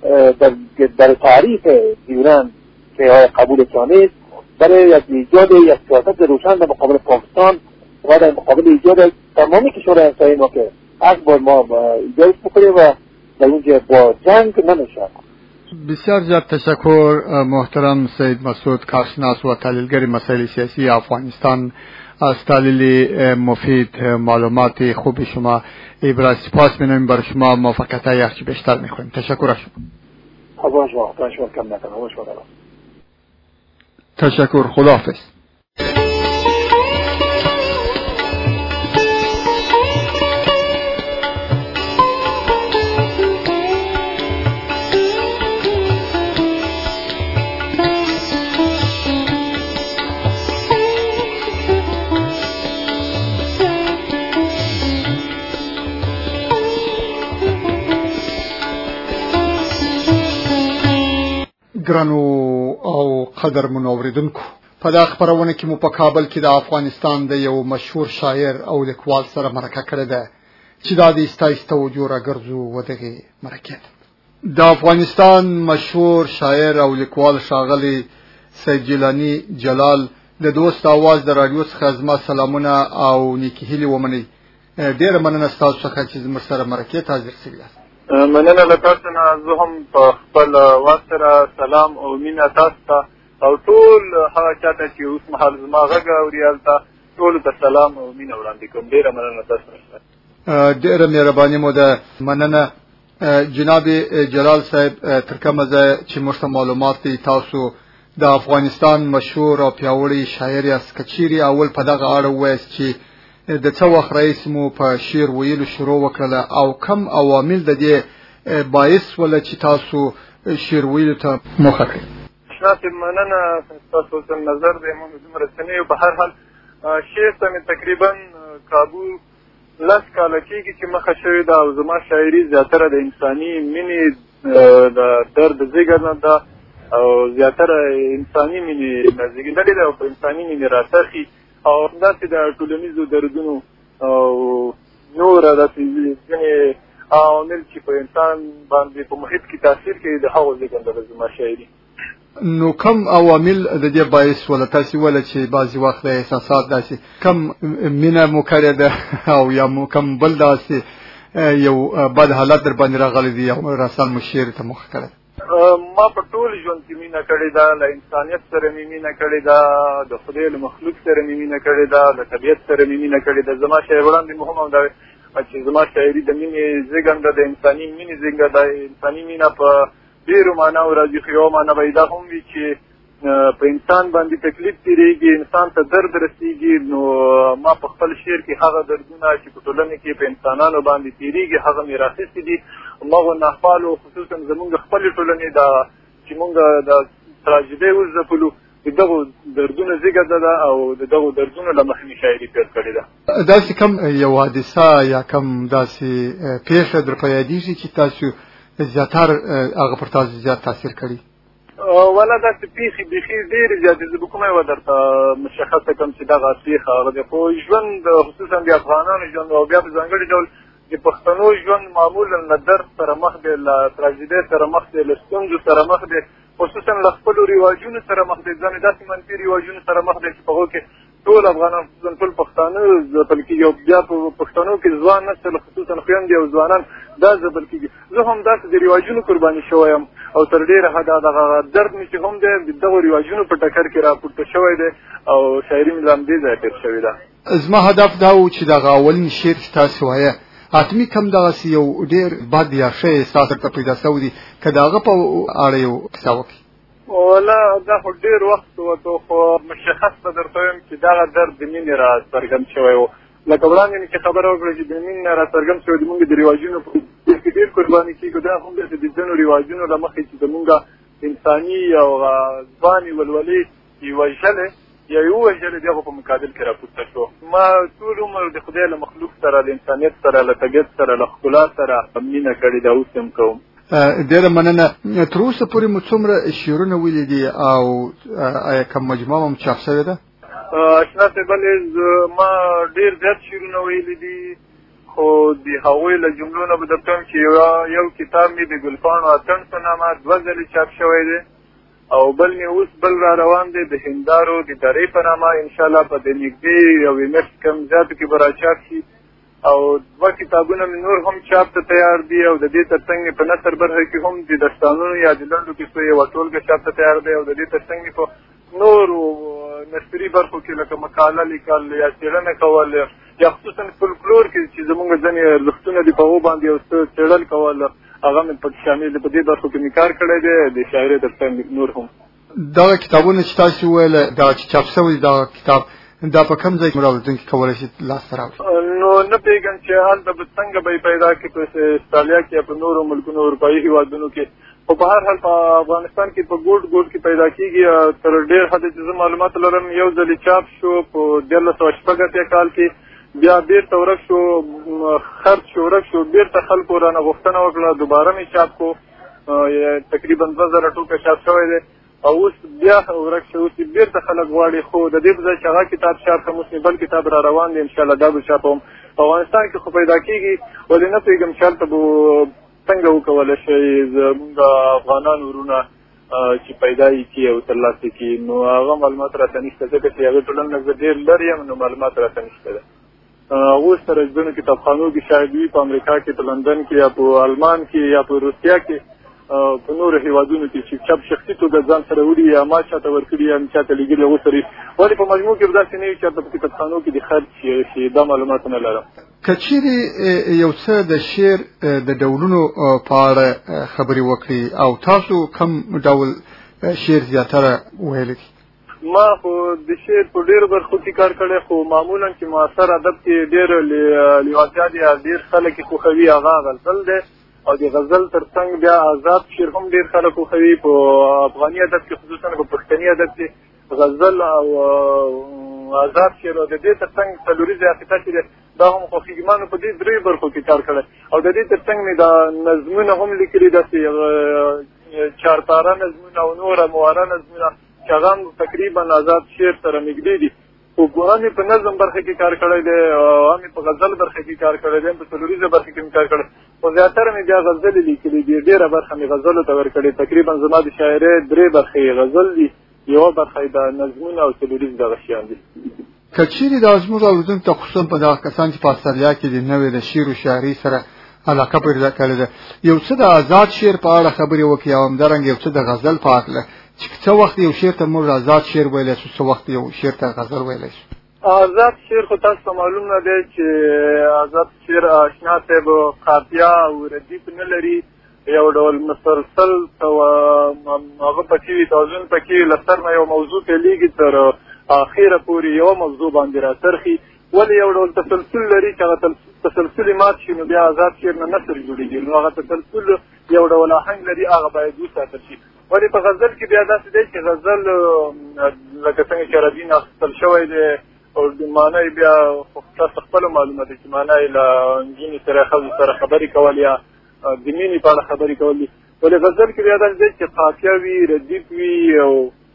در تعریف دیورند که قبول نیست، برای ایجاد یک سیاست روشن در مقابل پاکستان و در مقابل ایجاد تمامی کشورهای همسایه ما که از بار ما ایجاد بکنیم و در اونجا با جنگ نمیشه. بسیار زیاد تشکر محترم سید مسعود، کارشناس و تحلیلگر مسائل سیاسی افغانستان، از تحلیل مفید معلومات خوب شما ابراز سپاس می‌کنیم. برای شما موفقیت‌های هرچی بیشتر می‌خوایم. تشکر از شما. خدا شما کم نکنه. تشکر. خداحافظ. ګرانو او قدر منوریدونکو، په دا خبرونه کې مو په کابل کې د افغانستان د یو مشهور شاعر او لیکوال سره مرکه کړې ده چې دا د استایسته وجو راګرځو و دغه مرکه د افغانستان مشهور شاعر او لیکوال ښاغلی سید جیلانی جلال د دوست आवाज د رادیو څخه زما سلامونه او نیکی هیلې ومنئ. ډېره مننه ستاسو څخه چې زموږ سره مرکې ته حاضر شوي یاست. مننه له تاسو نه. زه هم په خپل وخت سره سلام او مینه تاسو ته او ټول هغه چاته چې اوس مهال زما غږ اوري هلته ټولو ته سلام او مینه وړاندې کوم. ډېره مننه تاسو نه. ډېره مهرباني مو ده. مننه جناب جلال صاحب. تر کومه ځایه چې موږ ته معلومات دي تاسو د افغانستان مشهور او پیاوړي شاعر یاست، که چیرې اول په دغه اړه ووایاست چې د څه وخت راهیسې مو په شعر ویلو شروع وکړله او کم عوامل د دې باعث وله چې تاسو شعر ویلو ته مخه کړئ؟ شناسب مننه ستاسو نظر دی. موږ دومره څه نه یو. په هر حال شعر ته مې تقریبا کابو 10 کاله کېږي چې مخه شوې ده او زما شاعري زیاتره د انساني مینې د درد زیږنده ده او زیاتره انساني مینې نه زیږېدلې ده او په انساني مینې راڅرخي او همداسې د ټولنیزو دردونو او نوره داسې ځینې عوامل چې په انسان باندې په محیط کې تاثیر کوي د هغو زیږنده ده زما شاعري. نو کم عوامل د دې باعث ولا تاسې ولا چې بعضی وخت د احساسات داسې کم مینه مو کړې ده او یا مو کم بل داسې یو بد حالت در باندې راغلی دی او راسل مو شعر ته مخه کړی؟ ما په ټول ژوند کې مینه کړې ده. له انسانیت سره مې مینه کړې ده، د خدای له مخلوق سره مې مینه کړې ده، له طبیعت سره مې مینه کړې ده. زما شاعر وړاندې مهم هم دا چې زما شاعري د مینې زیږنده ده، انساني مینې زیږنده ده. انساني مینه په ډېرو معناو راځي، خو یوه معنه به یې دا هم وي چې په انسان باندې تکلیف تیریږي، انسان ته درد رسیږي، نو ما په خپل شعر کې هغه دردونه چې په ټولنه کې په انسانانو باندې تیریږي هغه مې راخیستي دي. هماغو ناخوالو خصوصا زمونږ خپلې ټولنې چې مونږ د تراژیدۍ وځپلو د دغو دردونو زیږنده ده او د دغو دردونو له مخې مې شاعري پیل کړې ده. داسې کوم یو حادثه یا کوم داسې پیښه در په یادېږي چې تاسو زیاتر هغه پر تاسو زیات تاثیر کړی؟ ولا داسې پیښې بیخي ډېرې زیاتې زه به کومه یوه درته مشخصه کړم چې دغه پیښه هغه دی، خو ژوند خصوصا د افغانانو ژوند او بیا په ځانګړي ډول د پښتنو ژوند معمولا له درد سره مخ دی، له تراژیدۍ سره مخ دی، له ستونزو سره مخ دی، خصوصا له خپلو رواجونو سره مخ دی، ځانې داسې منفي رواجونو سره مخ دی چې په هغو کې ټول افغانان خصوصا ټول پښتانه ځپل کېږي او بیا په پښتنو کې ځوان نسل خصوصا خویندې او ځوانان دا ځپل کېږي. زه هم داسې د رواجونو قرباني شوی یم او تر ډېره حده دغه درد مې چې هم دی د دغو رواجونو په ټکر کې راپورته شوی دی او شاعري مې له همدې ځایه تېر شوې ده. زما هدف دا و چې دغه اولین شعر چې تاسو وایه حتمي کوم دغسې یو ډېر بد یا ښه احساس درته پیدا شوی دی که د هغه په اړه یو کیسه وکړي. ولا دا خو ډېر وخت وته خو مشخص به درته وایم چې دغه درد د مینې را څرګند شوی و. لکه وړاندې مې چې خبره وکړه چې د مینې را څرګند شوی زمونږ د رواجونو په کې ډېر قرباني کېږو، دا هم داسې د ځینو رواجونو له مخې چې زمونږ انساني او ځوانې ولولې یې وژلې یا یې ووژلې د هغو په مقابل کې راپورته شو. ما ټول عمر د خدای له مخلوق سره، له انسانیت سره، له طبیعت سره، له ښکلا سره مینه کړې ده، اوس هم کوم. ډېره مننه. تر اوسه پورې مو څومره شعرونه ویلي دي او آیا کوم مجموعه هم چاپ شوې ده؟ اشنا صاحب ما ډېر زیات شعرونه ویلي دي، خو د هغوی له جملو نه به درته وایم چې یو کتاب مې د ګلپاڼو اتڼ په نامه 2 ځلې چاپ شوی دی او بل مې اوس بل را روان دی د هندارو د درې په نامه، انشاءالله په د نږدې یوې میاشتې کم زیاتو کې به راچاپ شي او 2 کتابونه مې نور هم چاپ ته تیار دي او د دې تر څنګ مې په نثر برخه کې هم د داستانونو یا د لنډو کیسو یوه ټولګه چاپ ته تیار دی او د دې تر څنګ مې په نورو نثري برخو کې لکه مقاله لیکل یا څېړنه کول یا خصوصا فولکلور کې چې زمونږ ځینې لوستونه دي په هغو باندې یو څه څېړل کول هغه مې پکې شامل دی. په دې برخو کې مې کار کړی دی د شاعرۍ تر څنګ نور هم. دغه کتابونه چې تاسو وویله دغه چې چاپ شوی دغه کتاب دا په کوم ځای کې راوړونکي کولی شي لاسته راوړي؟ نو نه پوهېږم چې هلته به څنګه به یې پیدا کړي په استرالیا کې یا په نورو ملکونو اروپایي هېوادونو کې، خو په هر حال په افغانستان کې په ګوټ ګوټ کې پیدا کېږي. تر ډېر حده چې زه معلومات لرم یو ځلې چاپ شو په 1986 کال کې، بیا بیرته ورک شو، خرڅ شو، ورک شو، بیرته خلکو رانه غوښتنه وکړه دوباره مې چاپ کو، تقریبا 2000 ټوکه چاپ شوی دی او اوس بیا ورک شو، اوس بیرته خلک غواړي، خو د دې په ځای چې هغه کتاب چاپ کړم اوس مې بل کتاب را روان دی انشاءالله دا به چاپوم. په افغانستان کې خو پیدا کېږي، ولې نه پوهېږم چې هلته به څنګه وکولی شئ زمونږ افغانان ورونه چې پیدا یې کړي او ترلاسه کړي، نو هغه معلومات راته نشته ځکه چې هغې ټولنه نه زه ډېر لرې یم نو معلومات راته نشته ده. اوس سره ځینو کتابخانو کې شاید وي په امریکا کې، په لندن کې یا په آلمان کې یا په روسیه کې، په نورو هېوادونو کې چې چاپ شخصي توګه ځان سره وړي یا ما چاته ورکړي یا مې چاته لېږلي هغو سره ولې په مجموع کې به داسې نه وي چې هلته په کتابخانو کې د خرڅ شي، دا معلومات نه لرم. که چیرې یو څه د شعر د ډولونو په اړه خبرې وکړي او تاسو کوم ډول شعر زیاتره ویلی دي؟ ما خو د شعر په ډېرو برخو کې کار کړی، خو معمولا چې معاصر ادب کې ډېر لیوالتیا دي یا ډېر خلک یې خوښوي هغه غزل دی او د غزل تر څنګ بیا آزاد شعر هم ډېر خلک خوښوي. په افغاني ادب کې خصوصا په پښتني ادب کې غزل او آزاد شعر او د دې تر څنګ څلوریزه عقیده چې دی دا هم خوښېږي. ما نو په دې 3 برخو کې کار کړی او د دې تر څنګ مې دا نظمونه هم لیکلي داسې چارپاره نظمونه او نوره مواره نظمونه چې هغه هم تقریبا آزاد شعر سره نږدې دي. خو هم په نظم برخه کې کار کړی دی او هم په غزل برخه کې کار کړی دی، په څلوریزه برخه کې مې کار کړی، خو زیاتره مې بیا غزلې لیکلي دي. ډېره برخه مې غزلو ته ورکړې، تقریبا زما د شاعرۍ 3 برخې غزل دي، یوه برخه یې د نظمونه او څلوریز دغه شیان دي. که چیرې دا زموږ اورېدونکو ته خصوصا په دغه کسان چې په استرالیا کې دي نوې د شعر و شاعرۍ سره علاقه پیدا کړې ده یو څه د آزاد شعر په اړه خبرې وکړي او همدارنګه یو څه د غزل په هکله چې څه وخت یو شعر ته موږ آزاد شعر ویلی شو، څه وخت یو شعر ته غزل ویلی شو؟ آزاد شعر خو تاسو ته معلوم نه دی چې آزاد شعر اشنا صاحب قافیه او ردیف نه لري، یو ډول مسلسل هغه پکې وي توازن پکې لستر نه یو موضوع پیلېږي تر اخره پورې یو موضوع باندې راڅرخي ولې یو ډول تسلسل لري چې هغه تسلسل مات شي نو بیا آزاد شعر نه نثر جوړېږي نو هغه تسلسل یو ډول آهنګ لري هغه باید وساتل شي ولې په غزل کې بیا داسې دی چې غزل لکه څنګه چې عربي نه اخیستل شوی دی او معنی بیا تاسو خپل معلومه ده چې معنی له نجونې سره ښځو سره خبرې کول یا د مینې په اړه خبرې کول دي ولې غزل کې بیا داسې دی چې قافیه وي ردیف وي او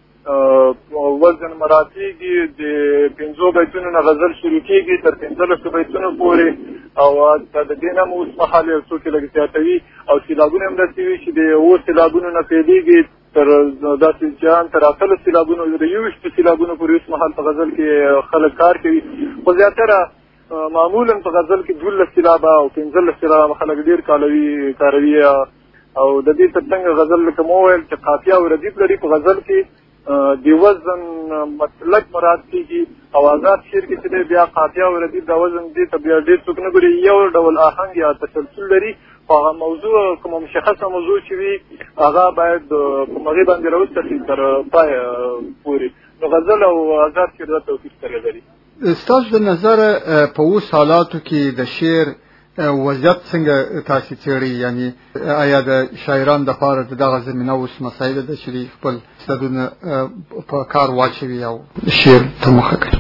وزن مراتیږي د 5 بیتونو نه غزل شروع کېږي تر 15 بیتونو پورې او د دې نه مو اوس مهال یو څوک لږ زیاتوي او سیلابونه هم داسې وي چې د 7 سیلابونو نه پیلېږي تر داسې جان تر 8 سیلابونو د 20 سیلابونو پورې اوس مهال په غزل کې خلک کار کوي خو زیاتره معمولا په غزل کې 12 سیلابه او 15 سیلابه خلک ډېر کاروي او د دې ترڅنګ غزل لکه مو ویل چې قافیه او ردیف لري په غزل کې د وزن مطلق مراد کېږي او آزاد شعر کې چې بیا قافیه او ردیف د وزن دې ته بیا ډېر څوک نه ګوري یو ډول آهنګ یا تسلسل لري هغه موضوع کومه مشخصه موضوع چې وي هغه باید په مغې باندې راوستل تر پای پورې نو غزل او آزاد شعر د توپیر سره لري ستاسو د نظر په اوس حالاتو کې د شعر وضعیت څنګه تاسو څېړئ یعنی آیا د شاعرانو دپاره دغه زمینه اوس مسایل ده چې خپل استعدادونه په کار واچوي او شعر ته مخه کړي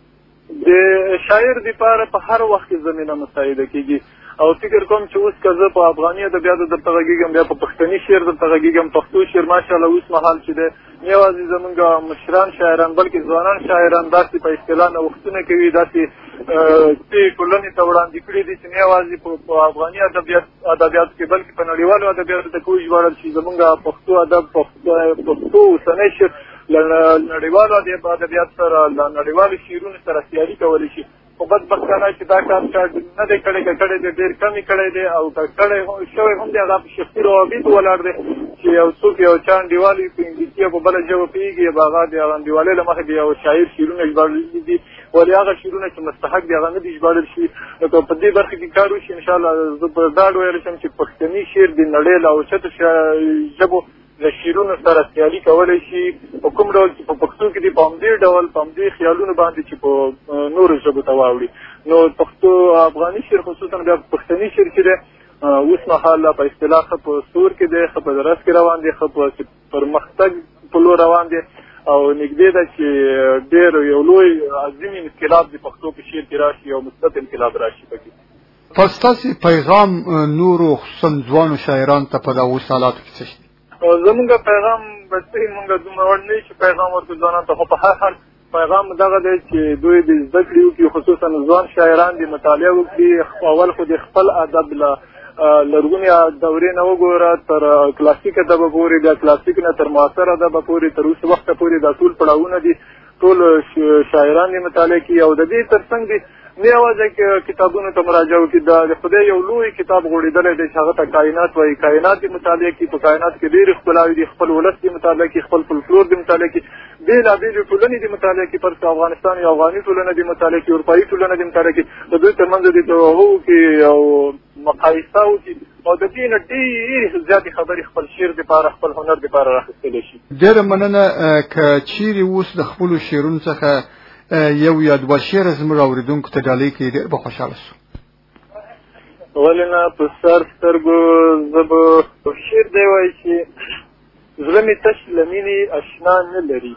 د شاعر دپاره په هر وخت کې زمینه مساعده کېږي او فکر کوم چې اوس که زه په افغاني ادبیاتو درته غږېږم بیا په پښتني شعر درته غږېږم پښتو شعر ماشاءالله اوس مهال چې دی نه یوازې زمونږ مشران شاعران بلکې ځوانان شاعران داسې په اصطلاح نوښتونه کوي داسې ټولنې ته وړاندې کړي دي چې نه یوازې په افغاني ادبیاتو کې بلکې په نړیوالو ادبیاتو ته کوی ژباړل شي زمونږ پښتو ادب پښتو اوسنی شعر له نړیوالو ادبیاتو سره له نړیوالو شعرونو سره سیالي کولی شي خو بدبختانه چې دا کار نه دی کړی که کړی دی ډېر کم یې کړی دی او که کړی شوی هم دی هغه په شخصي روابطو ولاړ دی چې یو څوک یو چا انډیوال وي په انګلیسي او په بله ژبه پوهېږي هغه د هغه انډیوالۍ له مخې د یو شاعر شعرونه ژباړلي دي ولې هغه شعرونه چې مستحق دي هغه نه دي ژباړل شي نو که په دې برخه کې کار وشي انشاءالله زه په ډاډ ویلی شم چې پښتني شعر د نړۍ له اوچتو ژبو له شعرونو سره سیالي کولی شي په کوم ډول چې په پښتو کې دي په همدې ډول په همدې خیالونو باندې چې په نورو ژبو ته واوړي نو پښتو افغاني شعر خصوصا بیا پښتني شعر چې دی اوس مهال په اصطلاح ښه په سور کې دی ښه په درس کې روان دی ښه په پرمختګ په لور روان دی او نږدې ده چې ډېر یو لوی عظیم انقلاب د پښتو په شعر کې راشي او مثبت انقلاب راشي پکې پس تاسې پیغام نورو خصوصا ځوانو شاعرانو ته په دغو حالاتو کې څه شي زمونږ پیغام بچې مونږ دومره وړ نه چې پیغام ورکړو ځوانانو ته خو په هر حال پیغام دغه دی چې دوی د زده کړې وکړي خصوصا ځوان شاعران د مطالعه وکړي اول خو د خپل ادب له لرغونې دورې نه وګوره تر کلاسیک ادبه پورې بیا کلاسیک نه تر معاصر ادبه پورې تر اوس وخته پورې دا ټول پړاوونه دي ټول شاعران یې مطالعه کړي او د دې تر څنګ دي نه یوازې کتابونو ته مراجعه وکړي د خدای یو لوی کتاب غوړېدلی دی چې هغه ته کائنات وایي کائنات یې مطالعه کړي په کائنات کې ډېرې ښکلاوې دي خپل ولس دې مطالعه کړي خپل فولکلور دې مطالعه کړي بېلابېلې ټولنې دې مطالعه کړي فرض افغانستان یو افغاني ټولنه دې مطالعه کړي اروپایي ټولنه دې مطالعه کړي د دوی تر منځ دې هغه وکړي او مقایسه وکړي او د دې نه ډېرې زیاتې خبرې خپل شعر دپاره خپل هنر دپاره راخیستلی شي ډېره مننه که چیرې اوس د خپلو شعرونو څخه یو یا دوه شعره زموږ اورېدونکو ته ډالۍ کړي ډېر به خوشحاله شو ولې نه په سر سترګو زه به شعر دی وایي چې زړه مې تش له مینې اشنا نه لري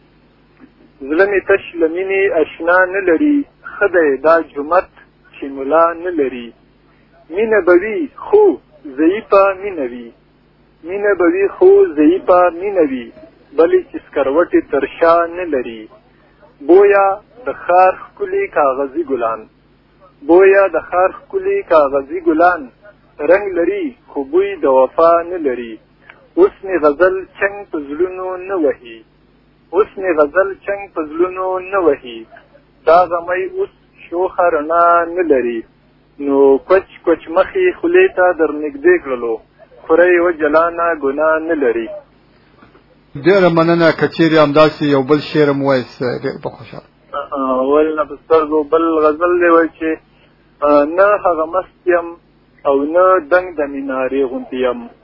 زړه مې تش له مینې اشنا نه لري ښه دی دا جومت چې ملا نه لري مینه به وي خو ضعیفه مینه وي مینه به وي خو ضعیفه مینه وي بلې چې سکروټې تر شا نه لري بویا د خار ښکلي کاغذي ګلان بویا د خار ښکلي کاغذي ګلان رنګ لري خو بوی د وفا نه لري اوس مې غزل چنګ په زړونو نه وهي اوس مې غزل چنګ په زړونو نه وهي دا غمی اوس شوخه رڼا نه لري نو کوچ کوچ مخې خولې ته در نږدې کړلو خوره یې وجلانه ګناه نه لري ډېره مننه که چیرې همداسې یو بل شعر هم وایست ډېر به خوشحاله ول نه په سترګو بل غزل دی وایي چې نه هغه مست یم او نه دنګ د مینارې غوندې یم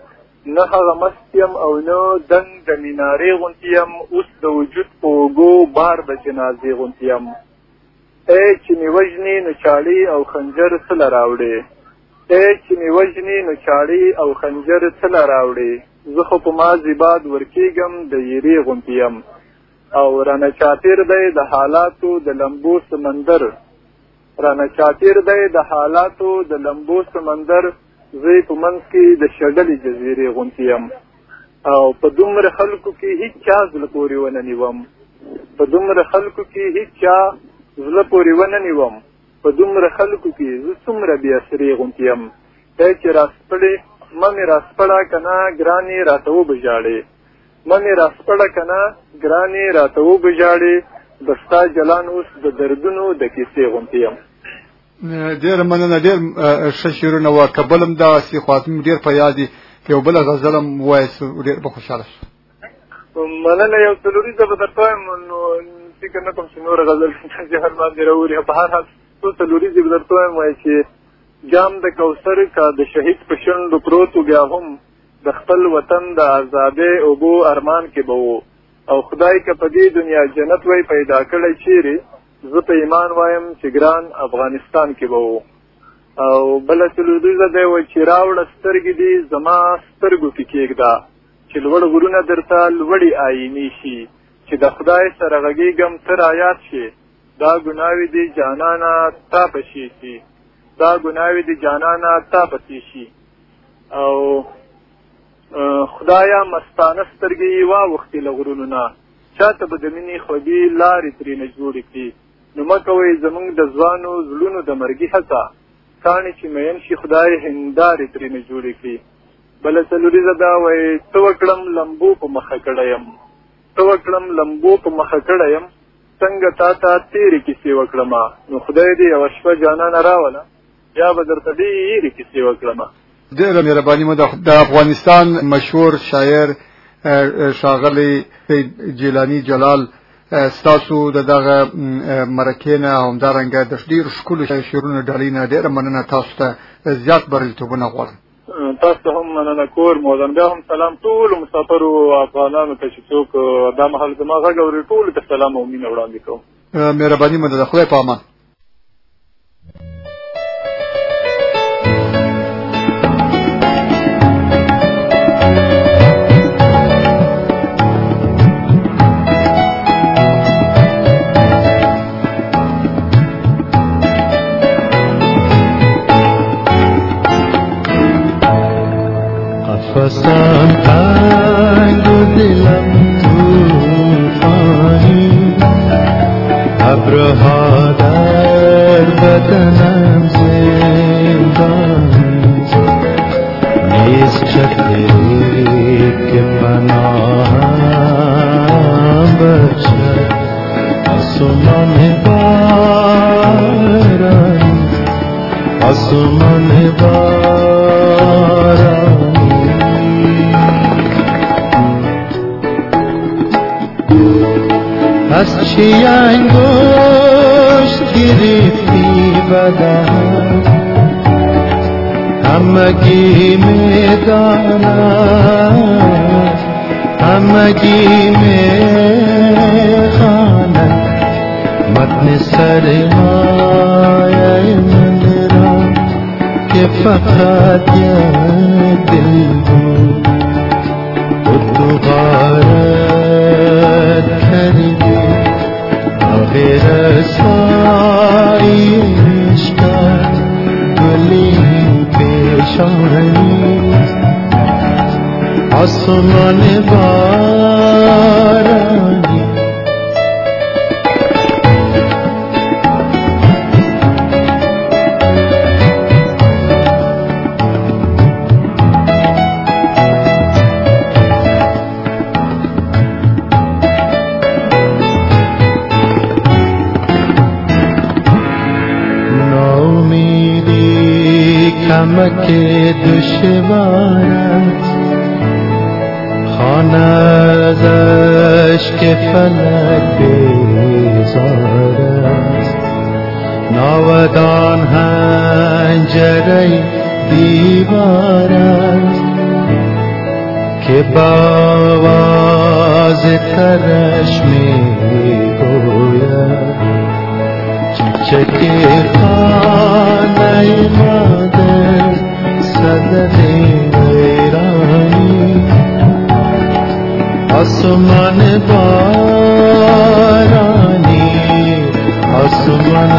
نه هغه مست یم او نه دنګ د مینارې غوندې یم، اوس د وجود په اوږو بار د جنازې غوندې یم. ای چې مې وژنې نو چاړې او خنجر څه له راوړې، ای چې مې وژنې نو چاړې او خنجر څه له راوړې، زه خو په مازې باد ورکېږم د یېرې غوندې یم. او رانه چاپېر دی د حالاتو د لمبو سمندر، رانه چاپېر دی د حالاتو د لمبو سمندر، زه په منځ کې د شډلې جزیرې غوندې یم. او په دومره خلکو کې هیڅ چا زړه پورې ونه نیوم، په دومره خلکو کې هیڅ چا زړه پورې ونه نیوم، په دومره خلکو کې زه څومره بې اثرې غوندې یم. دی چې راسپړې مه مې راسپړه که نه ګرانې راته وبژاړې، مه مې راسپړه که نه ګرانې راته وبژاړې، د ستا جلان اوس د دردونو د کیسې غوندې یم. ډېر مننه، ډېر ښه شعرونه وه. که بل هم دغسې خواطم ډېر په یاد دي، که یو بله غزل هم ووایاست ډېر به خوشحاله شو. مننه. یو څلوریزه به درته وایم، نو فکر نه کوم چې نوره غزل ذهن باندې راولي. په هر حال څو څلوریزې به درته وایم، وایي چې جام د کوثر که د شهید په شونډو پروت و، بیا هم د خپل وطن د ازادۍ اوبو ارمان کې به و. او خدای که په دې دنیا جنت وی پیدا کړی چیرې، زه په ایمان وایم چې ګران افغانستان کې به و. او بله څلوریزه دی وایي چې راوړه سترګې دي زما سترګو کې کېږده، چې لوړ غرونه درته لوړې آیینې شي، چې د خدای سره غږېږم ته رایاد شي، دا ګناوې دي جانانه تا پسې شي، دا ګناوې دي جانانه تا پسې شي. او خدایا مستانه سترګې یې واوښتې له غرونو نه، چاته به د مینې خوږې لارې ترېنه جوړې کړي. نو مه کوئ زموږ د ځوانو زړونو د مرګي هڅه، کاڼې چې مین شي خدای هندارې ترېنه جوړې کړي. بله څلوریزه دا وایي ته وکړم لمبو په مخه کړی یم، ته وکړم لمبو په مخه کړی یم، څنګه تا ته تېرې کیسې وکړمه، نو خدای دې یوه شپه جانانه راوله، بیا به درته ډېرې کیسې وکړمه. ډېره مهرباني مو. د افغانستان مشهور شاعر ښاغلی جیلاني جلال، ستاسو د دغه مرکې نه او همدارنګه د ډېرو ښکلو شعرونو ډالۍ نه ډېره مننه. تاسو ته زیات بریالیتوبونه غواړم. تاسو ته هم مننه کور مودن. بیا هم سلام ټولو مسافرو افغانانو ته چې څوک دا مهال زما غږ اوري، ټولو ته سلام او مینه وړاندې کوم. مهرباني مو ده. خدای په امان. قفصم تنگ و دلم توفانی، ابرها در بدنم زندانی، نیست چتری که پناهم باشد، آسمان باران، آسمان باران. از چی انگشت گرفتی بدن، همگی میداند، همگی میخواند، متن سرمایه من را که فقط یک دل بود و تو غارت کردی، آخر سایش کرد گلی پیشانی، آسمان بارانی. نمک دشوارت خانه از اشک فلک بیزارت، ناودان هنجره دیوارت، که باواز ترش می گوید چکه خانه مادر صدد ویرانی آسمان بارانی آسمان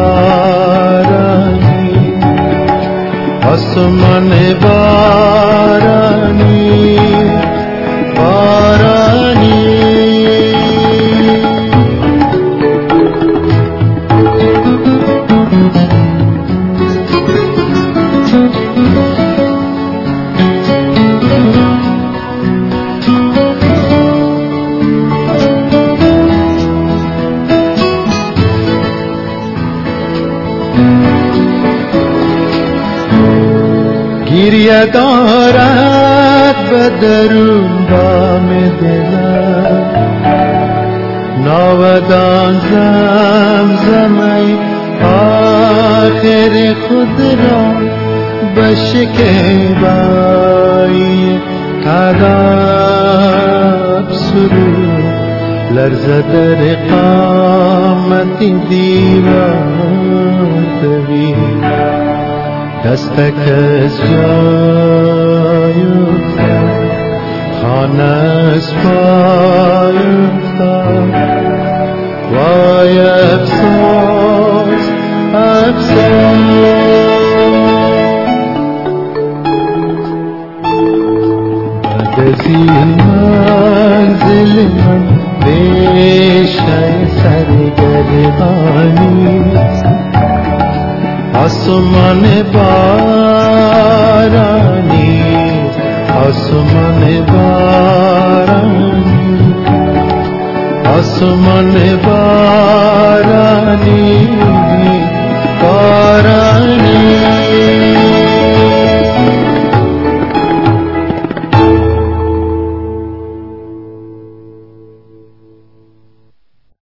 بارانی آسمان بارانی بارانی گریه دارد به درون بام دلم ناودان زمزمه آخر خود را به شکیبایی تداب سرود لرزه در قامت دیوار دوید دستک از جای افتاد خانه از پای افتاد وای افسوس افسوس بعد از این منزل من بیشه سرگردانی آسمان بارانی آسمان بارانی آسمان بارانی